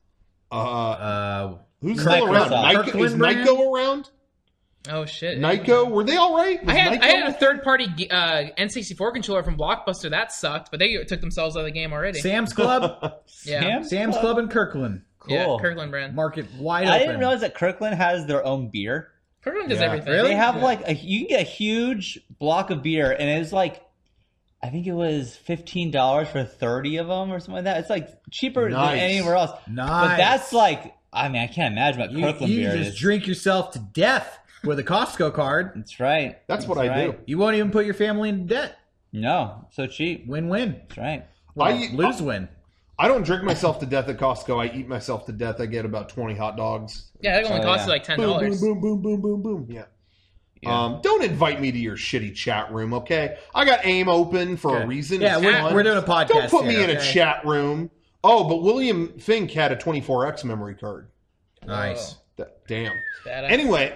Who's still around? Microsoft. Nyko, is Kirkland Nyko around? Oh shit. Nyko, were they all right? Was I had Nyko- a third party N64 controller from Blockbuster that sucked, but they took themselves out of the game already. Sam's Club, Yeah. Sam's Club in Kirkland. Yeah, Cool. Kirkland brand. Market wide I open. didn't realize that Kirkland has their own beer. Kirkland does Yeah. everything. Really? They have you can get a huge block of beer, and it was like, I think it was $15 for 30 of them or something like that. It's like cheaper Nice. than anywhere else. Nice. But that's like, I mean, I can't imagine what You Kirkland beer just is. drink yourself to death with a Costco card. That's right. That's what I do. You won't even put your family into debt. No, so cheap. Win-win. That's right. Well, I- lose-win. I don't drink myself to death at Costco. I eat myself to death. I get about 20 hot dogs. Yeah, that only Oh, costs yeah. you like $10. Boom, boom, boom, boom, boom, boom, boom. Yeah. Don't invite me to your shitty chat room, okay? I got AIM open for a reason. Yeah, It's we're, fun. we're doing a podcast. Don't put me here, in a okay? chat room. Oh, but William Fink had a 24X memory card. Nice. Damn. Badass. Anyway,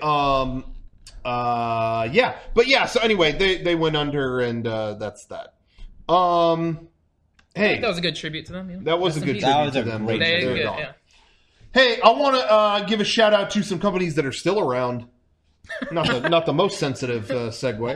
yeah. But yeah, so anyway, they went under and that's that. Hey, That was a good tribute to them. Yeah. that was a Rest in good peace. That tribute was to a them. great They They're good, gone. yeah. Hey, I want to give a shout out to some companies that are still around. Not the most sensitive segue,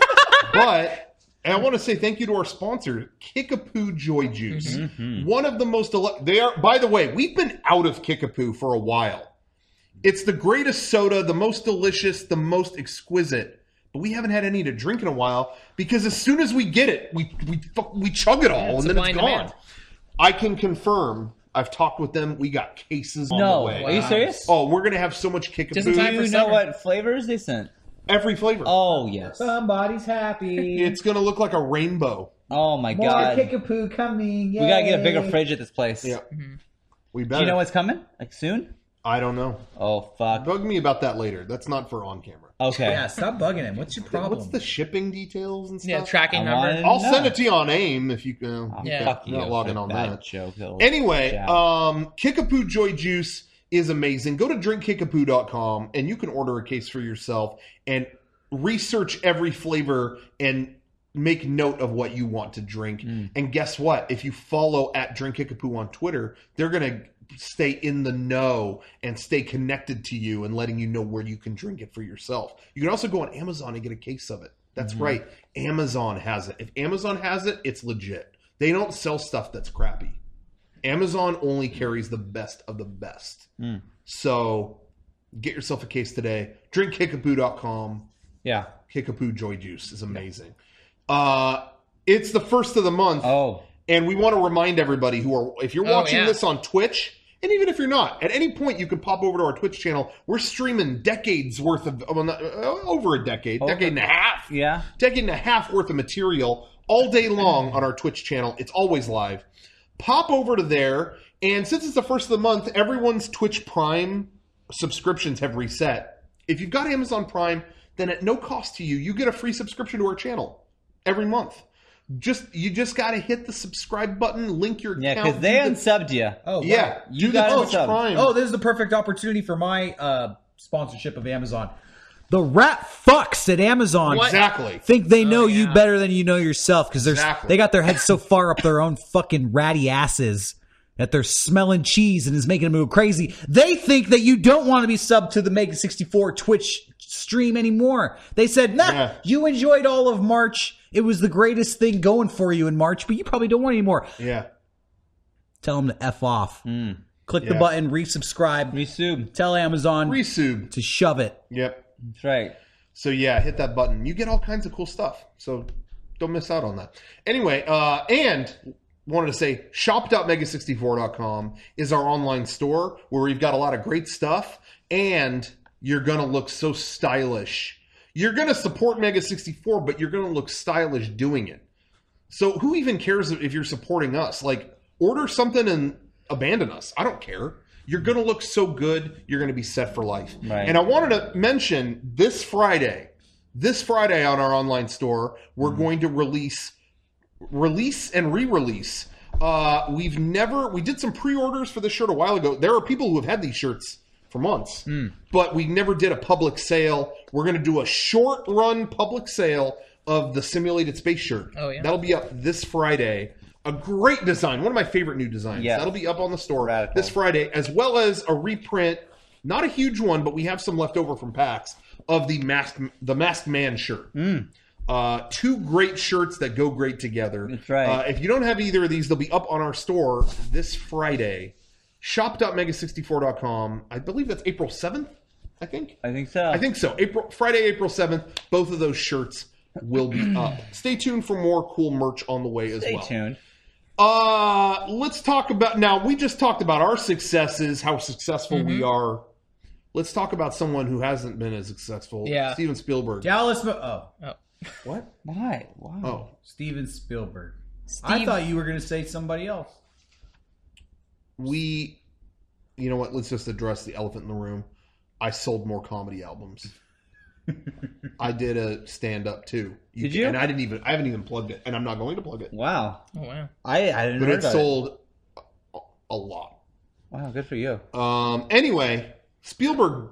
but I want to say thank you to our sponsor, Kickapoo Joy Juice. One of the most they are. By the way, we've been out of Kickapoo for a while. It's the greatest soda, the most delicious, the most exquisite. But we haven't had any to drink in a while because as soon as we get it, we chug it all it's and then supply it's and gone. demand. I can confirm. I've talked with them. We got cases on the No, way. are you serious? Oh, we're gonna have so much Just in Kickapoo. time Do for you know summer. what flavors they sent? Every flavor. Oh, yes. Somebody's happy. It's gonna look like a rainbow. Oh, my More God. Kickapoo coming. We got to get a bigger Yay. fridge at this place. Yeah. We Do better. you know what's coming? Like soon? I don't know. Oh, fuck. Bug me about that later. That's not for on camera. Okay. Yeah, stop bugging him. What's your problem? What's the shipping details and stuff? Yeah, tracking I number. wanted- I'll No. send it to you on AIM if you. Yeah. Fuck you. Not logging for on that that. joke. Anyway, Yeah. Kickapoo Joy Juice is amazing. Go to drinkkickapoo.com and you can order a case for yourself and research every flavor and make note of what you want to drink. And guess what? If you follow at Drink Kickapoo on Twitter, they're going to stay in the know and stay connected to you and letting you know where you can drink it for yourself. You can also go on Amazon and get a case of it. That's right. Amazon has it. If Amazon has it, it's legit. They don't sell stuff that's crappy. Amazon only carries the best of the best. So get yourself a case today. Drinkkickapoo.com. Yeah. Kickapoo Joy Juice is amazing. It's the first of the month. Oh. And we want to remind everybody if you're watching yeah. this on Twitch, and even if you're not, at any point you can pop over to our Twitch channel. We're streaming decades worth of, over a decade, decade and a half. Yeah. Decade and a half worth of material all day long on our Twitch channel. It's always live. Pop over to there, and since it's the first of the month, everyone's Twitch Prime subscriptions have reset. If you've got Amazon Prime, then at no cost to you, you get a free subscription to our channel every month. You just got to hit the subscribe button, link your Yeah, account. because they unsubbed you. Oh, wow. Yeah, You do the got Twitch unsub. Prime. Oh, this is the perfect opportunity for my sponsorship of Amazon. The rat fucks at Amazon What? Exactly. think they know you yeah. better than you know yourself because Exactly. they got their heads so far up their own fucking ratty asses that they're smelling cheese and is making them go crazy. They think that you don't want to be subbed to the Mega 64 Twitch stream anymore. They said, nah, Yeah. you enjoyed all of March. It was the greatest thing going for you in March, but you probably don't want it anymore. Yeah. Tell them to F off. Click the Yeah. button, resubscribe. Resub. Tell Amazon Resub. to shove it. Yep. That's right. So yeah, hit that button. You get all kinds of cool stuff. So don't miss out on that. Anyway, and wanted to say shop.mega64.com is our online store where we've got a lot of great stuff and you're going to look so stylish. You're going to support Mega 64, but you're going to look stylish doing it. So who even cares if you're supporting us? Like, order something and abandon us. I don't care. You're going to look so good. You're going to be set for life. Right. And I wanted to mention this Friday, this Friday on our online store, we're going to release and re-release. We did some pre-orders for this shirt a while ago. There are people who have had these shirts for months, but we never did a public sale. We're going to do a short run public sale of the Simulated Space shirt. Oh, yeah. That'll be up this Friday. A great design. One of my favorite new designs. Yeah. That'll be up on the store Radical. this Friday, as well as a reprint, not a huge one, but we have some left over from PAX, of the Masked Man shirt. 2 great shirts that go great together. That's right. If you don't have either of these, they'll be up on our store this Friday. Shop.mega64.com. I believe that's April 7th, I think. I think so. I think so. Friday, April 7th. Both of those shirts will be up. Stay tuned for more cool merch on the way as Stay well. tuned. Let's talk about, now we just talked about our successes, how successful we are. Let's talk about someone who hasn't been as successful. Yeah. Steven Spielberg. What? Why? Wow. Oh. Steven Spielberg. I thought you were going to say somebody else. You know what? Let's just address the elephant in the room. I sold more comedy albums. I did a stand-up too. Did you? And I haven't even plugged it, and I'm not going to plug it. Wow. Oh, wow. I didn't But know it sold a lot. Wow, good for you. Anyway, Spielberg.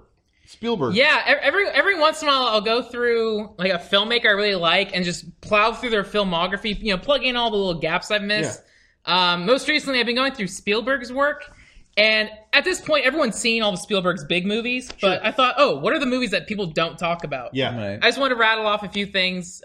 Yeah, every once in a while I'll go through like a filmmaker I really like and just plow through their filmography, plug in all the little gaps I've missed. Most recently I've been going through Spielberg's work, and at this point everyone's seen all of Spielberg's big movies, but I thought, what are the movies that people don't talk about? Yeah. Right. I just want to rattle off a few things.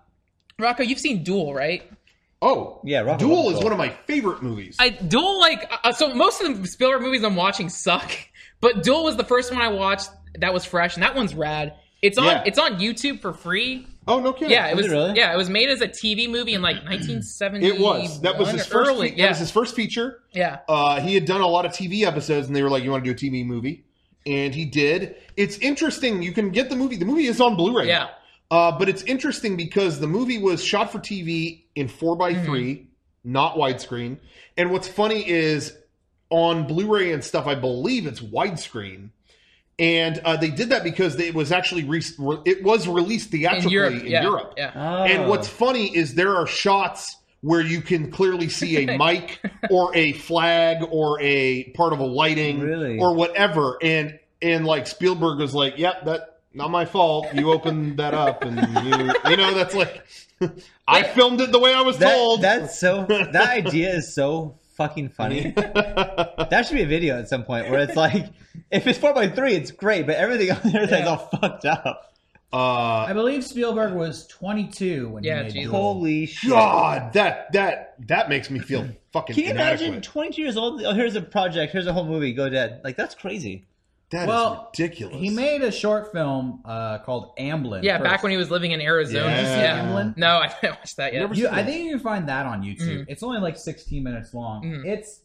Rocco, you've seen Duel, right? Oh, Yeah, Rocky Duel Horror is Show. one of my favorite movies. Duel, so most of the Spielberg movies I'm watching suck, but Duel was the first one I watched that was fresh, and that one's rad. It's on YouTube for free. Oh, no kidding. Yeah, it was. it really? Yeah, it was made as a TV movie in like 1970. It was. That was his first. early. That was his first feature. Yeah. He had done a lot of TV episodes, and they were like, "You want to do a TV movie?" And he did. It's interesting. You can get the movie. The movie is on Blu-ray. Yeah. But it's interesting because the movie was shot for TV in 4:3, not widescreen. And what's funny is on Blu-ray and stuff, I believe it's widescreen. And they did that because it was actually it was released theatrically in Europe. Yeah. Oh. And what's funny is there are shots where you can clearly see a mic or a flag or a part of a lighting Really? or whatever. And like Spielberg was like, "Yep, that not my fault. You opened that up, and you know that's like I filmed it the way I was told." That idea is so fucking funny. That should be a video at some point where it's like, if it's 4:3, it's great, but everything on there is all fucked up. I believe Spielberg was 22 when he made Jesus. Duel. Holy shit. God, that makes me feel fucking Can you imagine inadequate. 22 years old? Oh, here's a project. Here's a whole movie. Go dead. Like, that's crazy. That is Well, ridiculous. He made a short film called Amblin. Yeah, first. back when he was living in Arizona. Yeah. Amblin? No, I didn't watch that yet. Never I think you can find that on YouTube. It's only like 16 minutes long.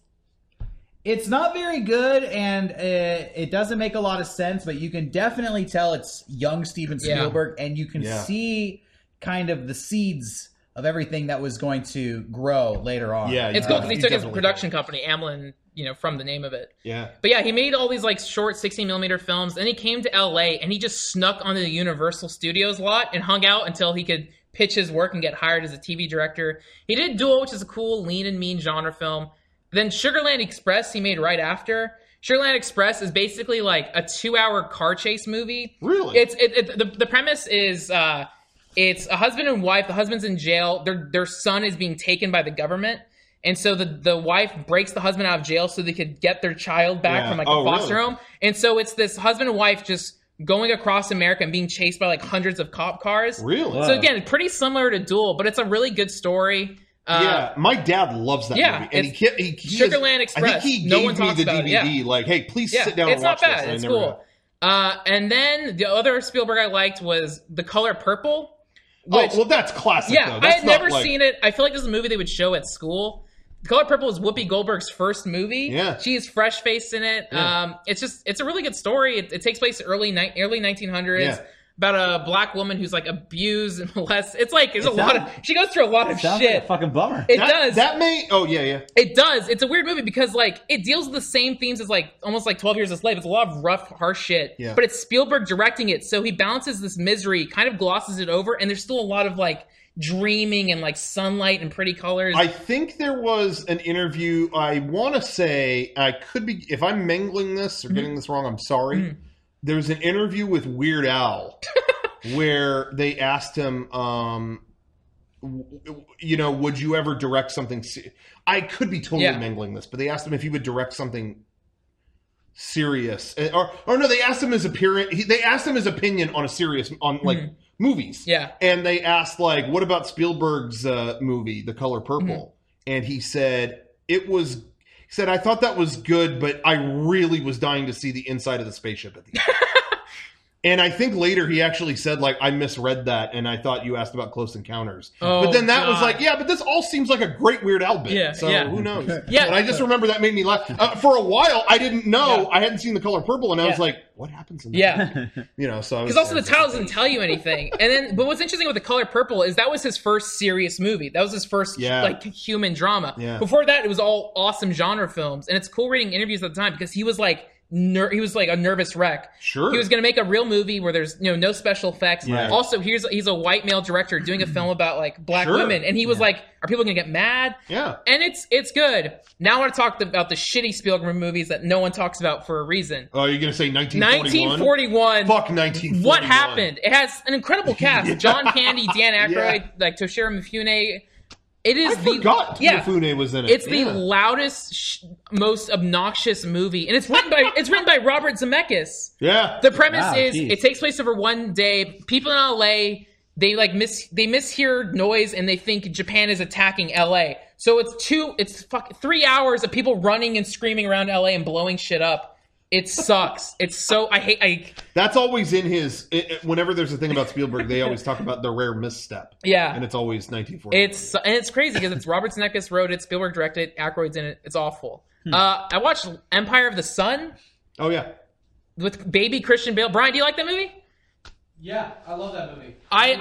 It's not very good, and it doesn't make a lot of sense, but you can definitely tell it's young Steven Spielberg, and you can see kind of the seeds of everything that was going to grow later on. Yeah, It's cool because he took his definitely production company, Amblin, from the name of it. Yeah. But yeah, he made all these like short 16mm films. Then he came to LA and he just snuck onto the Universal Studios lot and hung out until he could pitch his work and get hired as a TV director. He did Duel, which is a cool lean and mean genre film. Then Sugarland Express he made right after. Sugarland Express is basically like a 2-hour car chase movie. Really? The premise is it's a husband and wife. The husband's in jail. Their son is being taken by the government. And so the wife breaks the husband out of jail so they could get their child back from like the foster home. And so it's this husband and wife just going across America and being chased by like hundreds of cop cars. Really? So again, pretty similar to Duel, but it's a really good story. Yeah, my dad loves that movie. And he Sugarland Express. I think he No gave one me talks the about it, DVD. yeah. Like, hey, please Yeah, sit down it's and watch not bad. this. It's And I never cool. And then the other Spielberg I liked was The Color Purple. Which, well, that's classic. yeah, though. I That's had never not like- seen it. I feel like this is a movie they would show at school. The Color Purple is Whoopi Goldberg's first movie. Yeah. She is fresh-faced in it. Yeah. It's a really good story. It takes place early 1900s. Yeah. about a black woman who's like abused and molested. It's like there's a lot of she goes through a lot of Sounds shit. like a fucking bummer. It does. That may. Oh yeah. It does. It's a weird movie because like it deals with the same themes as like almost like 12 Years a Slave. It's a lot of rough, harsh shit. Yeah. But it's Spielberg directing it, so he balances this misery, kind of glosses it over, and there's still a lot of like dreaming and like sunlight and pretty colors. I think there was an interview. I want to say I could be if I'm mangling this or getting this wrong. I'm sorry. There's an interview with Weird Al where they asked him, would you ever direct something? I could be totally mangling this, but they asked him if he would direct something serious, or no, they asked him his appearance. They asked him his opinion on a serious movies. Yeah. And they asked, like, what about Spielberg's movie, The Color Purple? And he said, I thought that was good, but I really was dying to see the inside of the spaceship at the end. And I think later he actually said, like, I misread that, and I thought you asked about Close Encounters. Oh, but then that was God. like, yeah, but this all seems like a great Weird Al bit. Yeah, so yeah. who knows? Yeah. And I just remember that made me laugh. For a while, I didn't know. Yeah. I hadn't seen The Color Purple, and I was Yeah. like, what happens in that? Yeah. So I was... Because also the title doesn't tell you anything. And then, but what's interesting with The Color Purple is that was his first serious movie. That was his first like human drama. Yeah. Before that, it was all awesome genre films. And it's cool reading interviews at the time because he was like a nervous wreck. Sure. He was going to make a real movie where there's no special effects. Right. Also, he's a white male director doing a film about like black Sure. women, and he was like, "Are people going to get mad?" Yeah. And it's good. Now I want to talk about the shitty Spielberg movies that no one talks about for a reason. Oh, you're going to say 1941? 1941. Fuck 1941. What happened? It has an incredible cast: John Candy, Dan Aykroyd, like Toshiro Mifune. It is I forgot Mifune was in it. It's the loudest, most obnoxious movie, and it's written by Robert Zemeckis. Yeah. The premise Wow, is geez. it takes place over one day. People in LA, they mishear noise and they think Japan is attacking LA. So it's 3 hours of people running and screaming around LA and blowing shit up. It sucks. It's so That's always in his. Whenever there's a thing about Spielberg, they always talk about the rare misstep. Yeah. And it's always 1940. It's crazy because it's Robert Zemeckis wrote it, Spielberg directed, Aykroyd's in it. It's awful. I watched Empire of the Sun Oh yeah. with baby Christian Bale. Brian, do you like that movie? Yeah, I love that movie.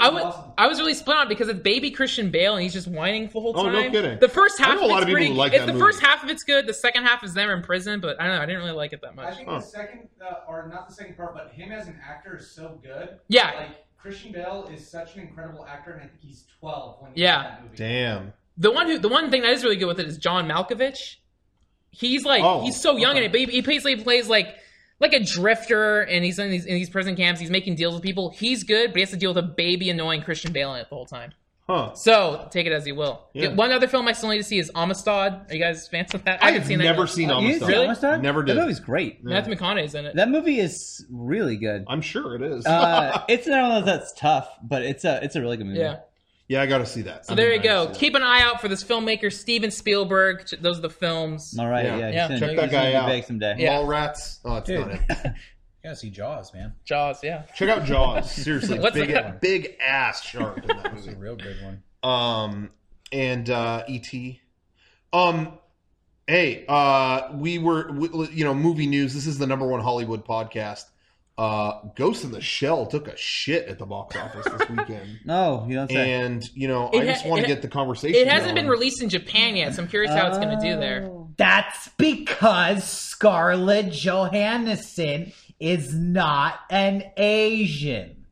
I was really split on it because it's baby Christian Bale and he's just whining the whole Oh, time. no kidding. The first half I know a lot of of it's people pretty. who like It's that the first movie. half of it's good. The second half is them in prison, but I don't know. I didn't really like it that I much. think the second, or not the second part, but him as an actor is so good. Yeah. Like, Christian Bale is such an incredible actor, and I think he's 12 when he Yeah. did that movie. Damn. The one thing that is really good with it is John Malkovich. He's like he's so young in it, but he basically plays like a drifter, and he's in these prison camps. He's making deals with people. He's good, but he has to deal with a baby annoying Christian Bale in it the whole time. Huh. So take it as you will. Yeah. One other film I still need to see is Amistad. Are you guys fans of that? I haven't I've seen that. never yet. seen You didn't Amistad. see Really? Amistad? Never did. That movie's great. Matthew McConaughey's in it. That movie is really good. I'm sure it is. It's not one of those that's tough, but it's a really good movie. Yeah. yeah, I got to see that. So there you go. Keep an eye out for this filmmaker, Steven Spielberg. Those are the films. All right, Yeah. yeah. Yeah. he's Check gonna- that he's gonna guy be out. big someday. Yeah. Mallrats. Oh, it's Dude. not it. You gotta see Jaws, man. Jaws, yeah. Check out Jaws. Seriously, What's big, that? big ass shark in that It's a movie. real good one. And E.T. Hey, we were, movie news. This is the #1 Hollywood podcast. Ghost in the Shell took a shit at the box office this weekend. No, you don't say. And, It I just ha- want it to ha- get the conversation It hasn't going. been released in Japan yet, so I'm curious how it's going to do there. That's because Scarlett Johansson is not an Asian.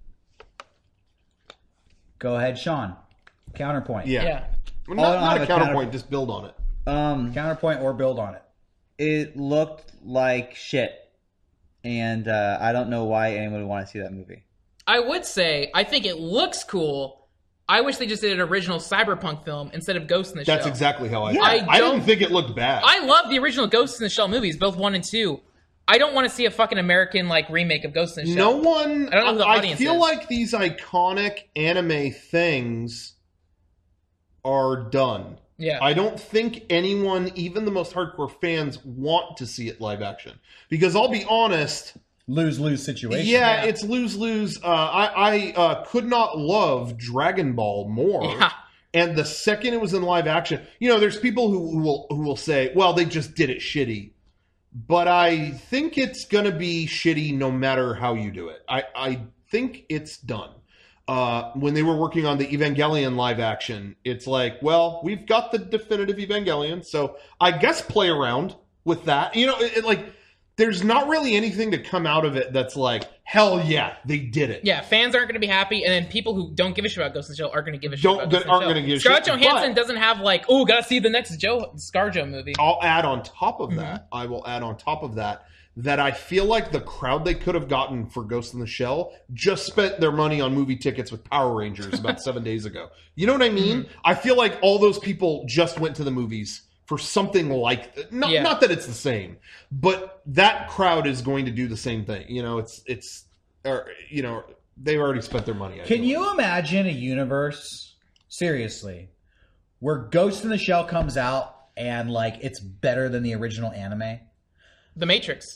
Go ahead, Sean. Counterpoint. Yeah. Yeah. Well, Oh, I don't not have a a counterpoint, just build on it. Counterpoint or build on it. It looked like shit, and I don't know why anyone would want to see that movie. I would say, I think it looks cool. I wish they just did an original cyberpunk film instead of Ghost in the Shell. That's exactly how I Yeah. felt. I I didn't don't- think it looked bad. I love the original Ghost in the Shell movies, both 1 and 2. I don't want to see a fucking American remake of Ghost in the No Shell. one. I don't know who the I audience feel is. like these iconic anime things are done. Yeah. I don't think anyone, even the most hardcore fans, want to see it live action. Because I'll be honest, Lose-lose situation. yeah, it's lose-lose. I could not love Dragon Ball more. Yeah. And the second it was in live action, there's people who will say, well, they just did it shitty. But I think it's going to be shitty no matter how you do it. I think it's done. When they were working on the Evangelion live action, it's like, well, we've got the definitive Evangelion, so I guess play around with that. You know, like, there's not really anything to come out of it that's like, hell yeah, they did it. Yeah, fans aren't going to be happy, and then people who don't give a shit about Ghost in the Shell are going to give a shit about Ghost in the aren't Shell. gonna give a Scarlett shit, Johansson but- doesn't have like, oh, gotta see the next ScarJo movie. I'll add on top of that, I will add on top of that I feel like the crowd they could have gotten for Ghost in the Shell just spent their money on movie tickets with Power Rangers about 7 days ago. You know what I mean? I feel like all those people just went to the movies for something like not that it's the same, but that crowd is going to do the same thing. You know, it's or you know, they've already spent their money. Can you imagine a universe, seriously, where Ghost in the Shell comes out and like it's better than the original anime? The Matrix.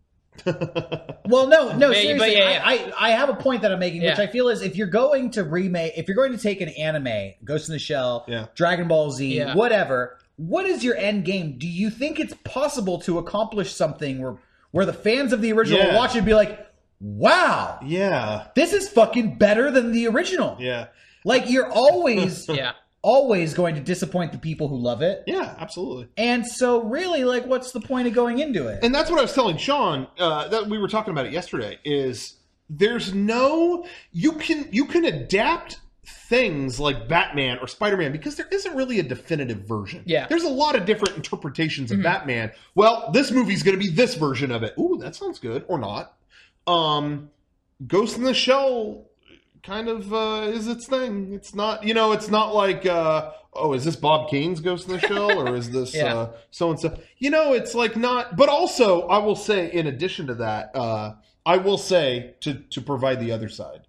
Well, no, seriously. but yeah. I have a point that I'm making, which Yeah. I feel is if you're going to take an anime, Ghost in the Shell, Dragon Ball Z, whatever, what is your end game? Do you think it's possible to accomplish something where the fans of the original will watch it and be like, wow, this is fucking better than the original? Yeah. Like, you're always Yeah. always going to disappoint the people who love it. Yeah, absolutely. And so really, like, what's the point of going into it? And that's what I was telling Sean, that we were talking about it yesterday, is there's no, you can adapt things like Batman or Spider-Man because there isn't really a definitive version. Yeah. There's a lot of different interpretations of Batman. Well, this movie's going to be this version of it. Ooh, that sounds good. Or not. Ghost in the Shell kind of is its thing. It's not, you know, it's not like, oh, is this Bob Kane's Ghost in the Shell or is this so-and-so? You know, it's like not, but also I will say in addition to that, I will say to provide the other side,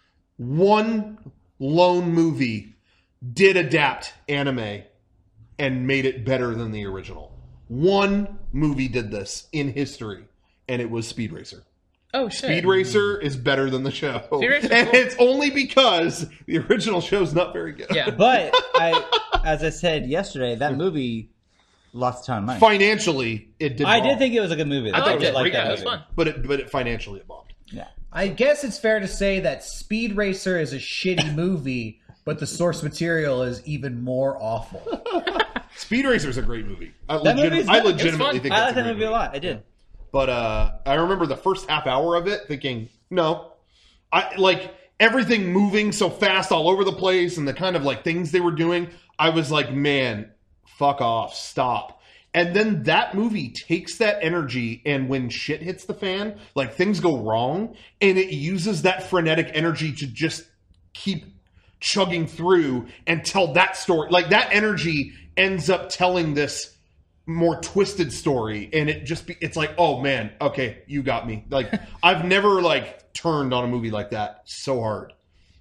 one lone movie did adapt anime and made it better than the original. One movie did this in history, and it was Speed Racer. Oh, shit. Speed Racer is better than the show. Speed Racer's And cool. it's only because the original show's not very good. Yeah. But as I said yesterday, that movie lost a ton of money. Financially, it did I bomb. did think it was a good movie. I though. liked was it. a great Yeah, it was movie. fun. But it financially it bombed. Yeah. I guess it's fair to say that Speed Racer is a shitty movie, but the source material is even more awful. Speed Racer is a great movie. I movie's good. legitimately It's think I that's like that great movie a lot. I did. But I remember the first half hour of it thinking, no. I like everything moving so fast all over the place and the kind of like things they were doing. I was like, man, fuck off, stop. And then that movie takes that energy, and when shit hits the fan, like things go wrong, and it uses that frenetic energy to just keep chugging through and tell that story. Like that energy ends up telling this more twisted story, and it's like, oh man, okay, you got me. Like I've never like turned on a movie like that so hard.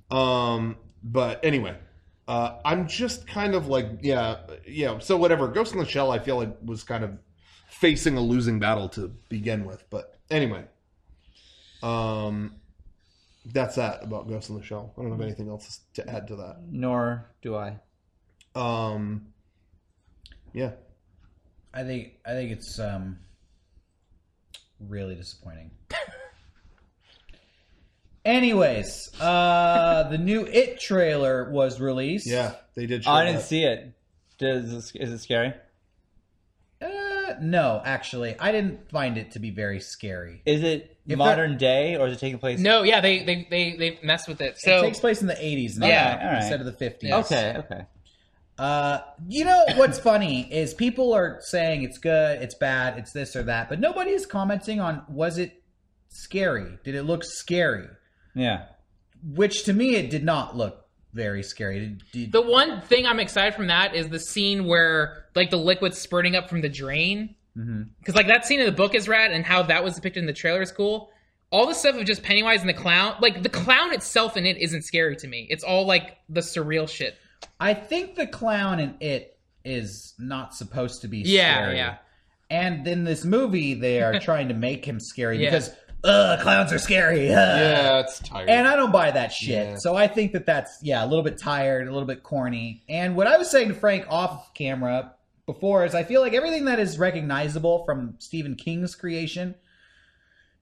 But anyway, I'm just kind of like, yeah. So whatever, Ghost in the Shell, I feel like was kind of facing a losing battle to begin with. But anyway, that's that about Ghost in the Shell. I don't have anything else to add to that. Nor do I. Yeah. I think it's really disappointing. Anyways, the new It trailer was released. Yeah, they did. Show I didn't that. see it. Is it scary? No, actually, I didn't find it to be very scary. Is it If modern day or is it taking place? No, yeah, they messed with it. So It takes place in the 80s now Yeah, all right. instead of the 50s. Okay. You know what's funny is people are saying it's good, it's bad, it's this or that, but nobody is commenting on was it scary? Did it look scary? Yeah. Which to me it did not look very scary. the one thing I'm excited from that is the scene where like the liquid's spurting up from the drain. Because like that scene in the book is rad, and how that was depicted in the trailer is cool. All the stuff of just Pennywise and the clown, like the clown itself in it isn't scary to me. It's all like the surreal shit. I think the clown in it is not supposed to be Yeah, scary. yeah. And in this movie they are trying to make him scary Yeah. because clowns are scary. Yeah, it's tired. And I don't buy that shit. Yeah. So I think that's, a little bit tired, a little bit corny. And what I was saying to Frank off camera before is I feel like everything that is recognizable from Stephen King's creation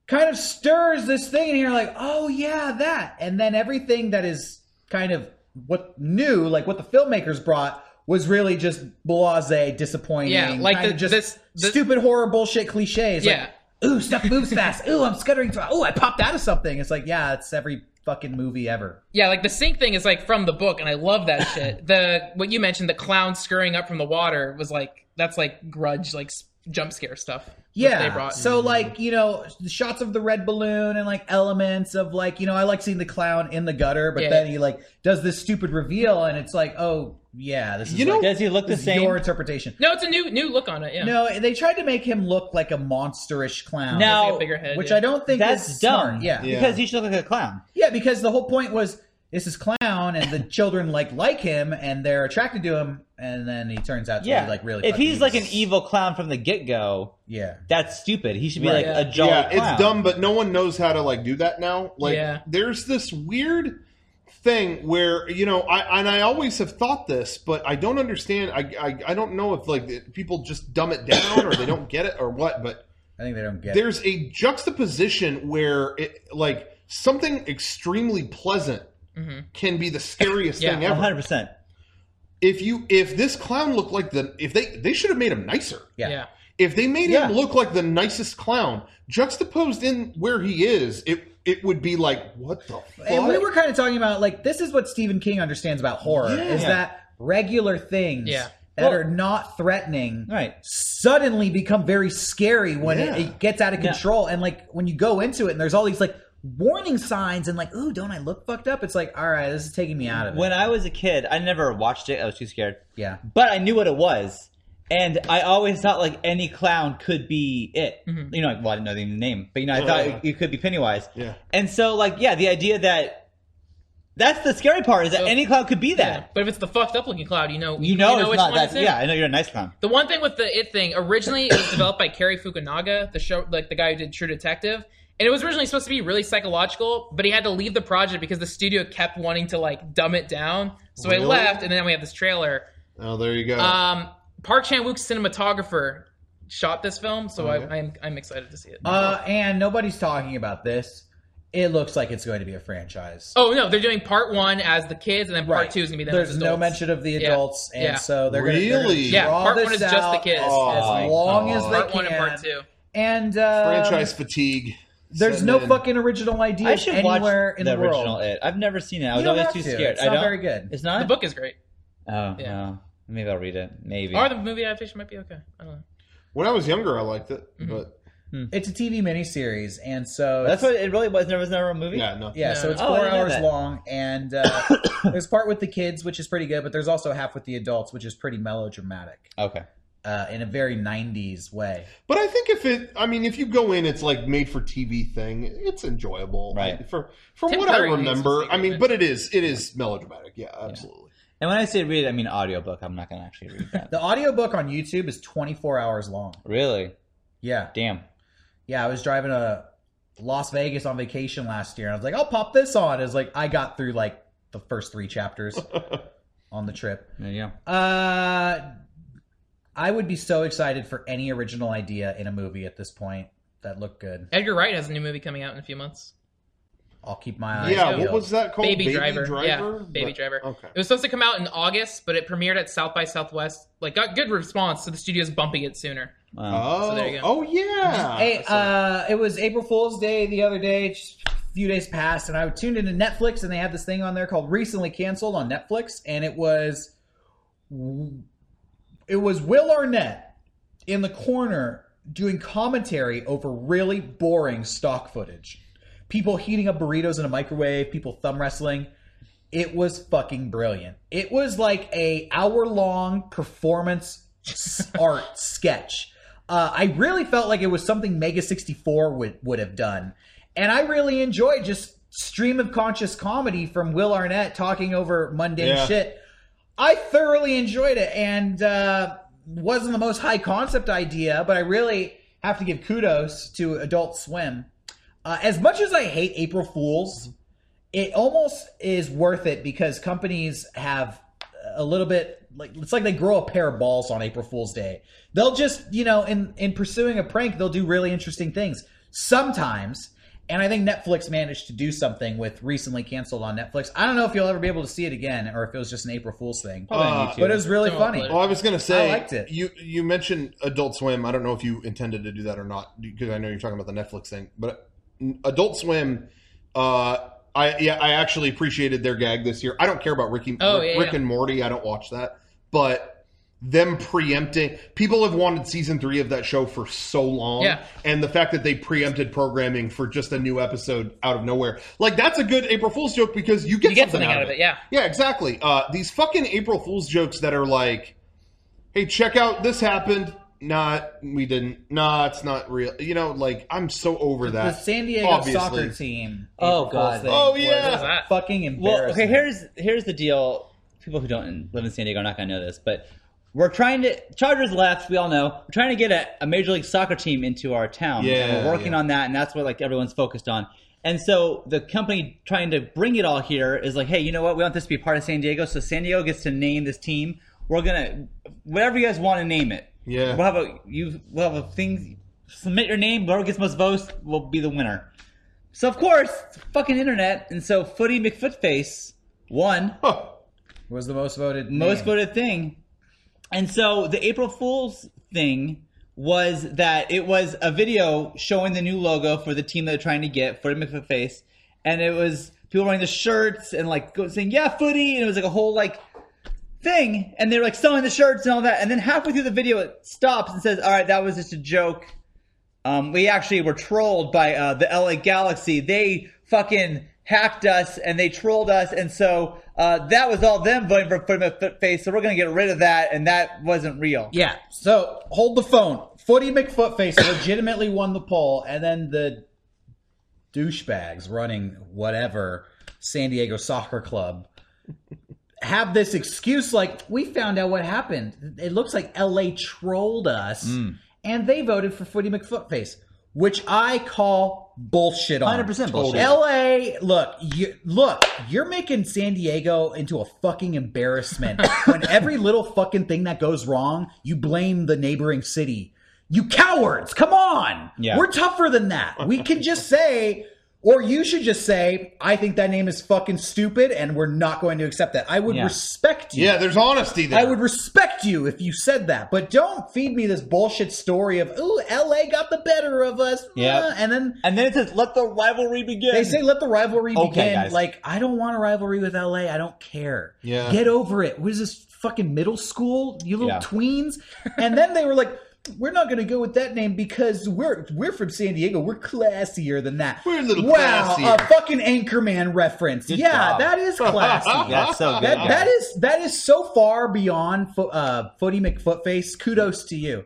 kind of stirs this thing, and you're like, oh yeah, that. And then everything that is kind of what new, like what the filmmakers brought, was really just blasé, disappointing. Yeah, like kind of just stupid horror bullshit cliches. Yeah. Like, ooh, stuff moves fast. Ooh, I'm scuttering. Ooh, I popped out of something. It's like, yeah, it's every fucking movie ever. Yeah, like the sync thing is like from the book, and I love that shit. What you mentioned, the clown scurrying up from the water, was like, that's like Grudge, like jump scare stuff. Yeah. They brought. So like, you know, the shots of the red balloon and like elements of like, you know, I like seeing the clown in the gutter, but then he like does this stupid reveal, and it's like, oh yeah, this is like, does he look the same? your interpretation. No, it's a new look on it. Yeah. No, they tried to make him look like a monsterish clown. Now- Like a bigger head, which yeah. I don't think That's is dumb. smart. Yeah. Because he should look like a clown. Yeah, because the whole point was this is clown, and the children like him, and they're attracted to him, and then he turns out to Yeah. be like really. If fucking he's like an evil clown from the get-go, yeah, that's stupid. He should be Right. like a jolly Yeah, clown. it's dumb, but no one knows how to like do that now. Like, Yeah. there's this weird thing where, you know, I always have thought this, but I don't understand. I don't know if like people just dumb it down or they don't get it or what. But I think they don't get it. there's a juxtaposition where it like something extremely pleasant can be the scariest Yeah, thing ever. 100%. If this clown looked like if they should have made him nicer. Yeah. If they made him look like the nicest clown, juxtaposed in where he is, it would be like, what the fuck? And we were kind of talking about like this is what Stephen King understands about horror is that regular things that are not threatening suddenly become very scary when it gets out of control. And like when you go into it and there's all these like warning signs and like, ooh, don't I look fucked up? It's like, all right, this is taking me out of it. When I was a kid, I never watched it. I was too scared. Yeah. But I knew what it was. And I always thought like any clown could be it. You know, like, well, I didn't know the name, but you know, I thought it could be Pennywise. Yeah. And so like, yeah, the idea that's the scary part is that any clown could be that. Yeah. But if it's the fucked up looking cloud, you know it's which not one that. it's in. Yeah, I know you're a nice clown. The one thing with the It thing, originally it was developed by Cary Fukunaga, the show, like the guy who did True Detective, and it was originally supposed to be really psychological, but he had to leave the project because the studio kept wanting to like dumb it down. So Really? he left, and then we have this trailer. Oh, there you go. Park Chan-wook's cinematographer shot this film, so I'm excited to see it. And nobody's talking about this. It looks like it's going to be a franchise. Oh no, they're doing part 1 as the kids, and then part 2 is gonna be them There's as no adults. mention of the adults, and so they're Really? going to Yeah, draw part this 1 is just the out kids. as long as they Part can. 1 and part 2. And Franchise fatigue. there's setting no in. fucking original I ideas should watch anywhere in the the original world. It. I've never seen it. I was You don't always have too to. scared. It's I not don't. very good. It's not. The book is great. Oh, Yeah. no. Maybe I'll read it. Maybe. Or the movie adaptation might be okay. I don't know. When I was younger, I liked it, but It's a TV miniseries, and so That's what it really was. There was never a movie. yeah, no. yeah, so it's Oh, I 4 didn't know hours that. long, and there's part with the kids, which is pretty good, but there's also half with the adults, which is pretty melodramatic Okay. in a very 90s way. But I think if you go in, it's like made for TV thing. It's enjoyable, Right. From Tim what I Curry needs remember, to I take mean, it. but it is melodramatic. Yeah, absolutely. And when I say read, I mean audiobook. I'm not going to actually read that. The audiobook on YouTube is 24 hours long. Really? Yeah. Damn. Yeah, I was driving to Las Vegas on vacation last year, and I was like, I'll pop this on. It's like I got through like the first 3 chapters on the trip. There you go. I would be so excited for any original idea in a movie at this point that looked good. Edgar Wright has a new movie coming out in a few months. I'll keep my eyes Yeah, peeled. what was that called? Baby Driver. Yeah, But- Baby Driver. Okay. It was supposed to come out in August, but it premiered at South by Southwest. Like, got good response, so the studio's bumping it sooner. Oh, So there you go. oh yeah. Hey, it was April Fool's Day the other day, just a few days past, and I tuned into Netflix, and they had this thing on there called Recently Canceled on Netflix, and it was Will Arnett in the corner doing commentary over really boring stock footage. People heating up burritos in a microwave, people thumb wrestling. It was fucking brilliant. It was like a hour-long performance art sketch. I really felt like it was something Mega 64 would have done. And I really enjoyed just stream of conscious comedy from Will Arnett talking over mundane shit. I thoroughly enjoyed it, and wasn't the most high concept idea, but I really have to give kudos to Adult Swim. As much as I hate April Fools, it almost is worth it because companies have a little bit like it's like they grow a pair of balls on April Fool's Day. They'll just, in pursuing a prank, they'll do really interesting things. sometimes. And I think Netflix managed to do something with recently canceled on Netflix. I don't know if you'll ever be able to see it again or if it was just an April Fool's thing. Probably on YouTube. But it was really Don't funny. play it. Well, I was going to say, I liked it. You mentioned Adult Swim. I don't know if you intended to do that or not, because I know you're talking about the Netflix thing. But Adult Swim, I actually appreciated their gag this year. I don't care about Rick and Morty. I don't watch that. But them preempting, people have wanted season 3 of that show for so long. Yeah. And the fact that they preempted programming for just a new episode out of nowhere. Like, that's a good April Fool's joke because you get something out of it. Yeah. Yeah, exactly. These fucking April Fool's jokes that are like, hey, check out, this happened. Nah, we didn't. Nah, it's not real. You know, like, I'm so over that. The San Diego obviously. soccer team. Oh, April God. Fool's thing Oh, was yeah. fucking embarrassing. Well, okay, here's the deal. People who don't live in San Diego are not going to know this, but Chargers left, we all know. We're trying to get a Major League Soccer team into our town. Yeah, and we're working on that, and that's what like everyone's focused on. And so the company trying to bring it all here is like, hey, you know what? We want this to be part of San Diego, so San Diego gets to name this team. We're gonna whatever you guys want to name it. Yeah. We'll have a thing. Submit your name. Whoever gets most votes will be the winner. So of course, it's fucking internet, and so Footy McFootface won. was the most voted Voted thing. And so the April Fool's thing was that it was a video showing the new logo for the team that they're trying to get, Footy McFootface, and it was people wearing the shirts and like saying, yeah, Footy, and it was like a whole like thing, and they're like selling the shirts and all that, and then halfway through the video it stops and says, all right, that was just a joke. We actually were trolled by the LA Galaxy. They fucking hacked us and they trolled us, and so that was all them voting for Footy McFootface, so we're going to get rid of that, and that wasn't real. Yeah, so hold the phone. Footy McFootface legitimately won the poll, and then the douchebags running whatever San Diego Soccer Club have this excuse like, we found out what happened. It looks like LA trolled us, and they voted for Footy McFootface, which I call bullshit on. 100% bullshit. LA, you're making San Diego into a fucking embarrassment. When every little fucking thing that goes wrong, you blame the neighboring city. You cowards, come on. Yeah. We're tougher than that. We can just say, or you should just say, I think that name is fucking stupid and we're not going to accept that. I would respect you. Yeah, there's honesty there. I would respect you if you said that, but don't feed me this bullshit story of, ooh, LA got the better of us. Yeah. And then it says, let the rivalry begin. they say, let the rivalry Okay, begin. guys. Like, I don't want a rivalry with LA. I don't care. Yeah. Get over it. What is this, fucking middle school? You little Yeah. tweens? And then they were like, we're not going to go with that name because we're from San Diego. We're classier than that. We're a little wow, classier. a fucking Anchorman reference. Good yeah, job. that is classy. That's so good. That is so far beyond Footy McFootface. Kudos to you.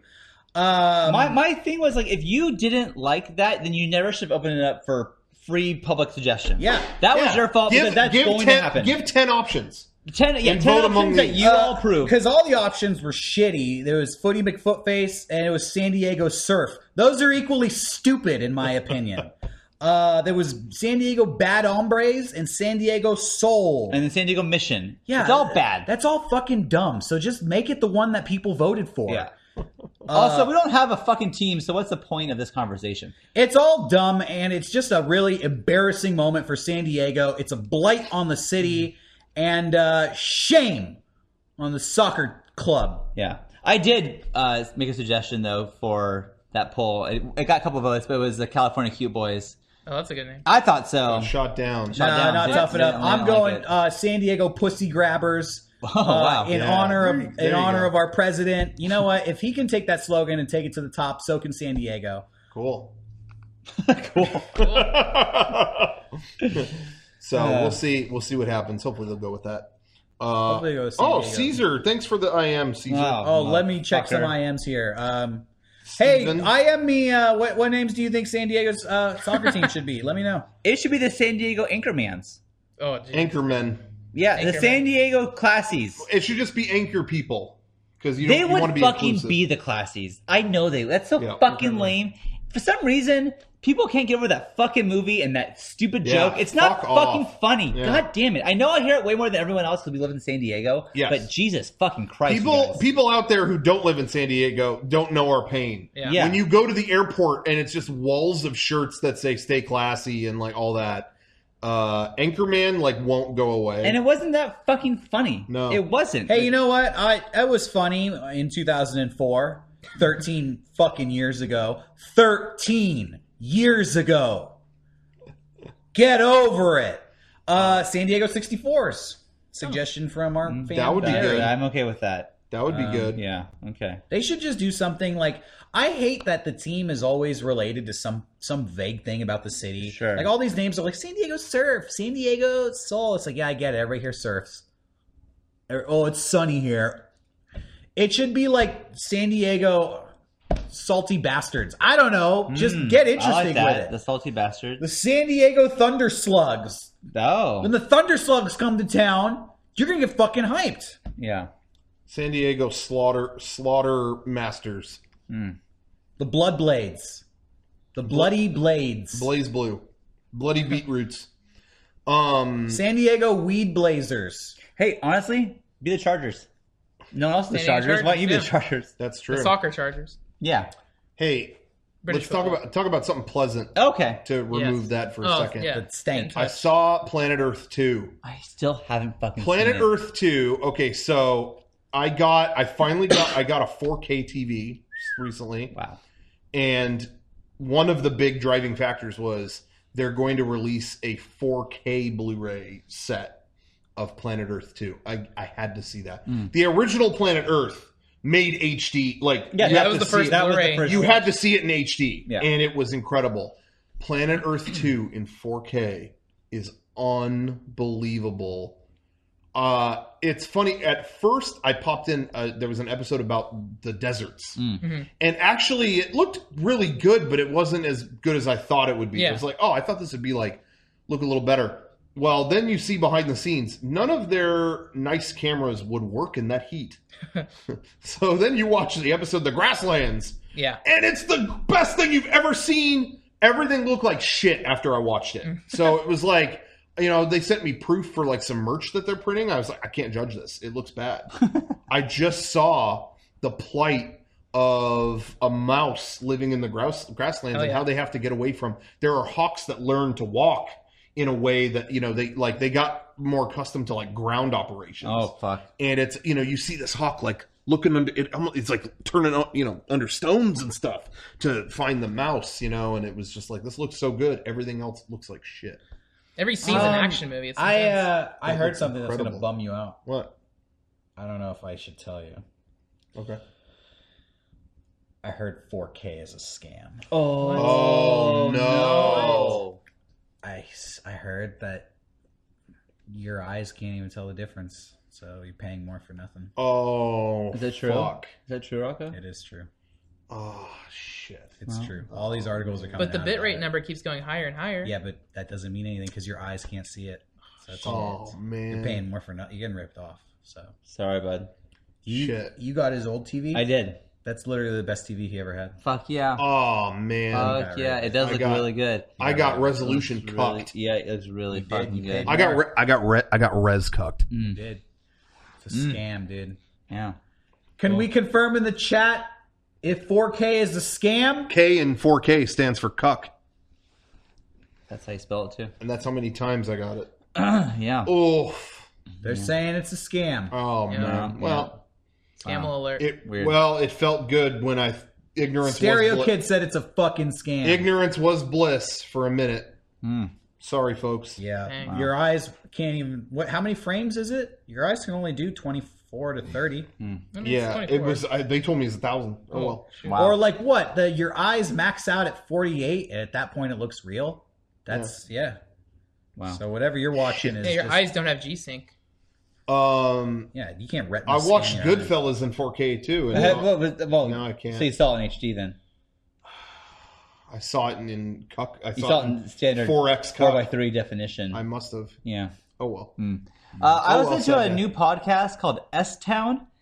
My thing was like, if you didn't like that, then you never should have opened it up for free public suggestion. Yeah. That was your fault because that's going to happen. Give 10 options. 10 and vote among options that these. you all approved. Because all the options were shitty. There was Footy McFootface and it was San Diego Surf. Those are equally stupid, in my opinion. There was San Diego Bad Hombres and San Diego Soul. And the San Diego Mission. Yeah, It's all bad. That's all fucking dumb. So just make it the one that people voted for. Yeah. Also, we don't have a fucking team, so what's the point of this conversation? It's all dumb, and it's just a really embarrassing moment for San Diego. It's a blight on the city, and shame on the soccer club. Yeah. I did make a suggestion, though, for that poll. It got a couple of votes, but it was the California Cute Boys. Oh, that's a good name. I thought so. Shot down. Shot Nah, down. not Didn't- tough enough. didn't I'm like going it. San Diego Pussy Grabbers. Oh, wow. In Yeah. honor There you go. of our president. You know what? If he can take that slogan and take it to the top, so can San Diego. Cool. Cool. So we'll see. We'll see what happens. Hopefully they'll go with that. Hopefully they go with San Diego. Caesar! Thanks for the IM, Caesar. Wow. Oh, let me check some Fucker. IMs here. Hey, Steven? IM me. What names do you think San Diego's soccer team should be? Let me know. It should be the San Diego Anchormans. Oh, geez. Anchormen. Yeah, the Anchorman. San Diego Classies. It should just be anchor people because you They want to would be fucking inclusive. be the Classies. I know they. That's so Yeah. fucking lame. For some reason, People can't get over that fucking movie and that stupid Yeah, joke. It's not fuck off. fucking funny. Yeah. God damn it. I know I hear it way more than everyone else because we live in San Diego. Yes. But Jesus fucking Christ. you guys. People out there who don't live in San Diego don't know our pain. Yeah. Yeah. When you go to the airport and it's just walls of shirts that say "Stay classy" and like all that, Anchorman like won't go away. And it wasn't that fucking funny. No. It wasn't. Hey, you know what? That was funny in 2004, 13 fucking years ago. 13 years ago. Get over it. San Diego 64s. Suggestion from our fan. That would be Barry. good. I'm okay with that. That would be good. Yeah. Okay. They should just do something like, I hate that the team is always related to some vague thing about the city. Sure. Like all these names are like San Diego Surf, San Diego Soul. It's like, yeah, I get it. Everybody here surfs. Or, oh, it's sunny here. It should be like San Diego Salty Bastards. I don't know. Just get I interesting like that. with it. The salty bastard. The San Diego Thunder Slugs. Oh. When the Thunder Slugs come to town, you're going to get fucking hyped. Yeah. San Diego Slaughter Masters. The Blood Blades. The Bloody Blades. Blaze Blue. Bloody Beetroots. San Diego Weed Blazers. Hey, honestly, be the Chargers. No one else is the San Diego Chargers. Why don't you be the Chargers, Chargers? That's The true. soccer Chargers. Yeah. Hey, British let's football. talk about something pleasant Okay. to remove Yes. that for a second. Yeah. That stank. I saw Planet Earth 2. I still haven't fucking Planet seen it. Earth 2. Okay, so I got a 4K TV recently. Wow. And one of the big driving factors was they're going to release a 4K Blu-ray set of Planet Earth 2. I had to see that. The original Planet Earth made HD. Like, Yeah, you that have was to the first see it. That was the Blu-ray. first You one. had to see it in HD, Yeah. and it was incredible. Planet Earth 2 in 4K is unbelievable. It's funny. At first, I popped in. There was an episode about the deserts, and actually, it looked really good, but it wasn't as good as I thought it would be. Yeah. It was like, oh, I thought this would be like look a little better. Well, then you see behind the scenes, none of their nice cameras would work in that heat. So then you watch the episode, The Grasslands, Yeah. and it's the best thing you've ever seen. Everything looked like shit after I watched it. So it was like, you know, they sent me proof for like some merch that they're printing. I was like, I can't judge this. It looks bad. I just saw the plight of a mouse living in the grasslands Oh, and yeah. how they have to get away from. There are hawks that learn to walk in a way that, you know, they got more accustomed to like ground operations. Oh, fuck. And it's, you know, you see this hawk like looking under it. It's like turning, you know, under stones and stuff to find the mouse, you know. And it was just like, this looks so good. Everything else looks like shit. Every scene's an action movie. It's I intense. heard looks something that's going to incredible. bum you out. What? I don't know if I should tell you. Okay. I heard 4K is a scam. Oh, no. I heard that your eyes can't even tell the difference, so you're paying more for nothing. Oh, Is that true? Fuck. Is that true, Rocco? It is true. Oh, shit. It's true. All these articles are coming But the out bitrate about it. number keeps going higher and higher. Yeah, but that doesn't mean anything because your eyes can't see it. So that's all. Oh, man. You're paying more for nothing. You're getting ripped off. So Sorry, bud. Shit. you got his old TV. I did. That's literally the best TV he ever had. Fuck yeah. Oh, man. Fuck yeah. It does I look got- really good. I got resolution It's really, cucked. yeah, it's really did, fucking you good. did. I got res cucked. You did. It's a scam, dude. Yeah. Can we confirm in the chat if 4K is a scam? K in 4K stands for cuck. That's how you spell it, too. And that's how many times I got it. Yeah. Oh, They're saying it's a scam. oh Yeah. man. Well, Camel alert. Weird. it felt good when ignorance Stereo was Kid said it's a fucking scam. ignorance was bliss for a minute. Sorry, folks. Yeah. Dang. Your eyes can't even. How many frames is it? Your eyes can only do 24 to 30. I mean, it's Yeah, 24. it was. They told me it's 1,000. Oh well. shoot. Wow. Or like what? Your eyes max out at 48, and at that point it looks real. That's yeah. Wow. So whatever you're watching is Hey, your just, eyes don't have G-Sync. yeah. You can't retina. I watched scan your eyes. Goodfellas in 4K too, and Well, No, I can't. So you saw it in HD then? I saw it in cuck. I You saw it in standard 4X cuck. 4:3 definition. I must have. Yeah. Oh well. I Oh, listened well to a said, new podcast called S Town,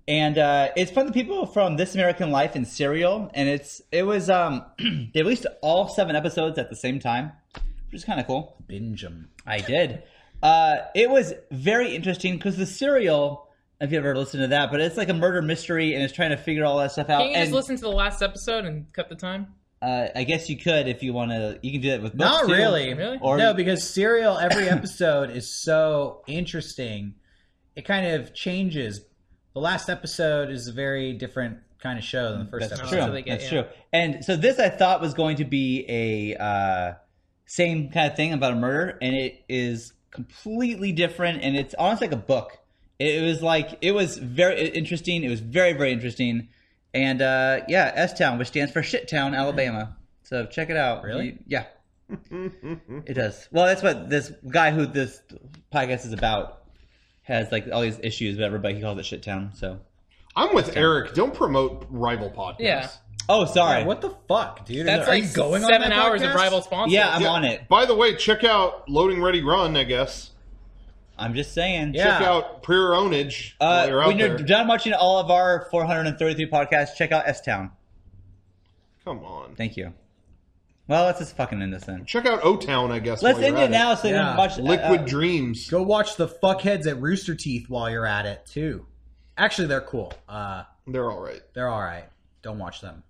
And it's from the people from This American Life and Serial, and it was they released all 7 episodes at the same time, which is kind of cool. Binge 'em. I did. It was very interesting because the Serial, if you ever listened to that, but it's like a murder mystery and it's trying to figure all that stuff out. Can you just And, listen to the last episode and cut the time? I guess you could if you want to. You can do that with books Not too. really. Really? Or- No, because Serial, every episode is so interesting. It kind of changes. The last episode is a very different kind of show than the first That's episode. true. So they get- That's yeah. true. And so this I thought was going to be a same kind of thing about a murder, and it is completely different. And it's almost like a book. It was very interesting. It was very, very interesting. And S-Town, which stands for Shittown, Alabama. So check it out. Really? Yeah. It does. Well, that's what this guy who this podcast is about has like all these issues with everybody. He calls it Shittown. So. I'm with Eric. Don't promote rival podcasts. Yeah. Oh, sorry. Yeah, what the fuck, dude? That's Are like you going 7 on that hours podcast? of rival sponsors. Yeah, I'm on it. By the way, check out Loading Ready Run, I guess. I'm just saying. Yeah. Check out Pure Ownage while you're out when you're there. done watching all of our 433 podcasts, check out S-Town. Come on. Thank you. Well, let's just fucking end this then. Check out O-Town, I guess. Let's while end you're it at now so you Yeah. can watch Liquid Dreams. Go watch the fuckheads at Rooster Teeth while you're at it, too. Actually, they're cool. They're all right. They're all right. Don't watch them.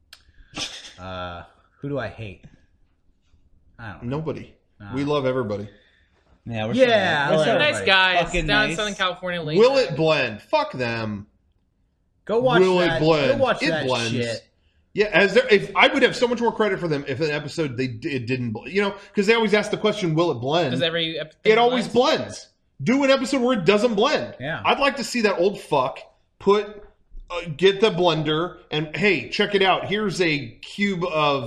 Who do I hate? I don't know. Nobody. We love everybody. Yeah, we're Yeah, so, we're I so like Nice Everybody. guys Fucking down in nice. Southern California. Late Will night. it blend? Fuck them. Go watch Will it that. blend? Go watch It that blends. shit. Yeah, if I would have so much more credit for them if an episode it didn't, because they always ask the question, "Will it blend?" Does every episode It always blend? blends. Do an episode where it doesn't blend. Yeah. I'd like to see that old fuck get the blender and hey, check it out. Here's a cube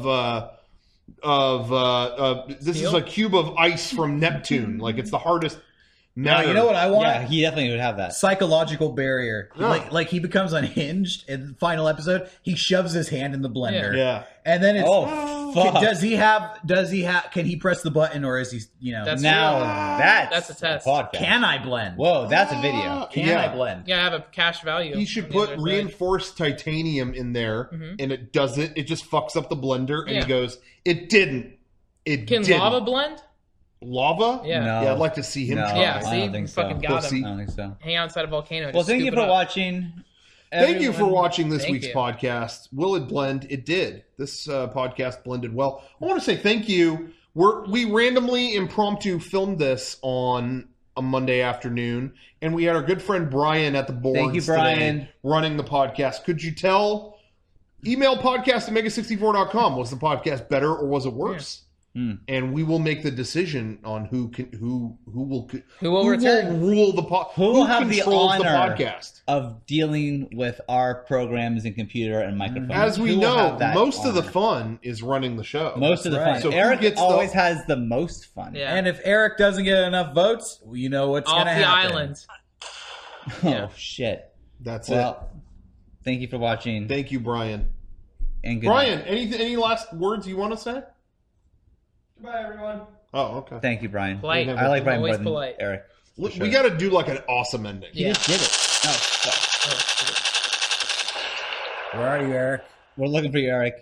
this is Steel? a cube of ice from Neptune. Like it's the hardest Now, matter. you know what I want? Yeah, he definitely would have that. Psychological barrier. Yeah. Like he becomes unhinged in the final episode. He shoves his hand in the blender. Yeah. And then it's Oh, fuck. does he have can he press the button or is he That's Now that's a test. podcast. can I blend? Whoa, that's a video. Can Yeah. I blend? Yeah, have a cash value. He should on the put other side. reinforced titanium in there, and it doesn't. It just fucks up the blender, and Yeah. he goes, "It didn't. It Can didn't." lava blend? Lava? Yeah. No. Yeah, I'd like to see him No. try. Yeah, I see, don't think so. fucking got Pussy. him. I don't think so. Hang outside a volcano. Well, just thank you scoop for it up. watching. Thank you for everyone. watching this Thank week's you. podcast. Will it blend? It did. This podcast blended well. I want to say thank you. We randomly impromptu filmed this on a Monday afternoon, and we had our good friend Brian at the boards Thank you, today Brian. running the podcast. Could you tell? Email podcast at mega64.com. Was the podcast better or was it worse? And we will make the decision on who will return. rule the Who will have the controls honor podcast. of dealing with our programs and computer and microphone. As we Who will know, have that most of the honor? fun is running the show. most of the right. fun. So who Eric gets the- always has the most fun. Yeah. And if Eric doesn't get enough votes, well, you know what's Off going the to happen. island. Oh Yeah. shit. That's Well, thank you for watching. it. Thank you, Brian. and good Brian, night. any last words you want to say? Goodbye, everyone. Oh, okay. Thank you, Brian. Polite. I like Brian more Always than polite. Eric. Look, sure. we got to do like an awesome ending. He Yeah. just did it. Oh, fuck. Oh, Where are you, Eric? We're looking for you, Eric.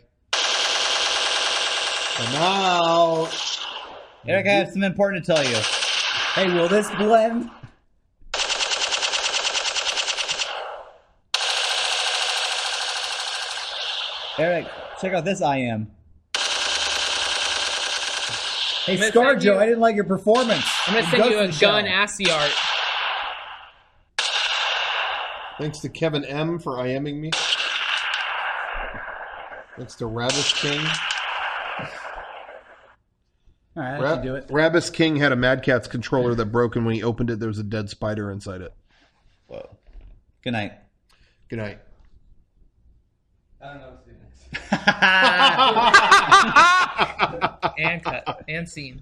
I'm out. Eric, I have something important to tell you. Hey, will this blend? Eric, check out this I am. Hey, I'm gonna send ScarJo, you- I didn't like your performance. I'm going to send you a gun assy art. Thanks to Kevin M for IMing me. Thanks to Rabbis King. All right, that should do it. Rabbis King had a Mad Catz controller that broke, and when he opened it, there was a dead spider inside it. Whoa. Good night. Good night. I don't know what to do next. And cut. And scene.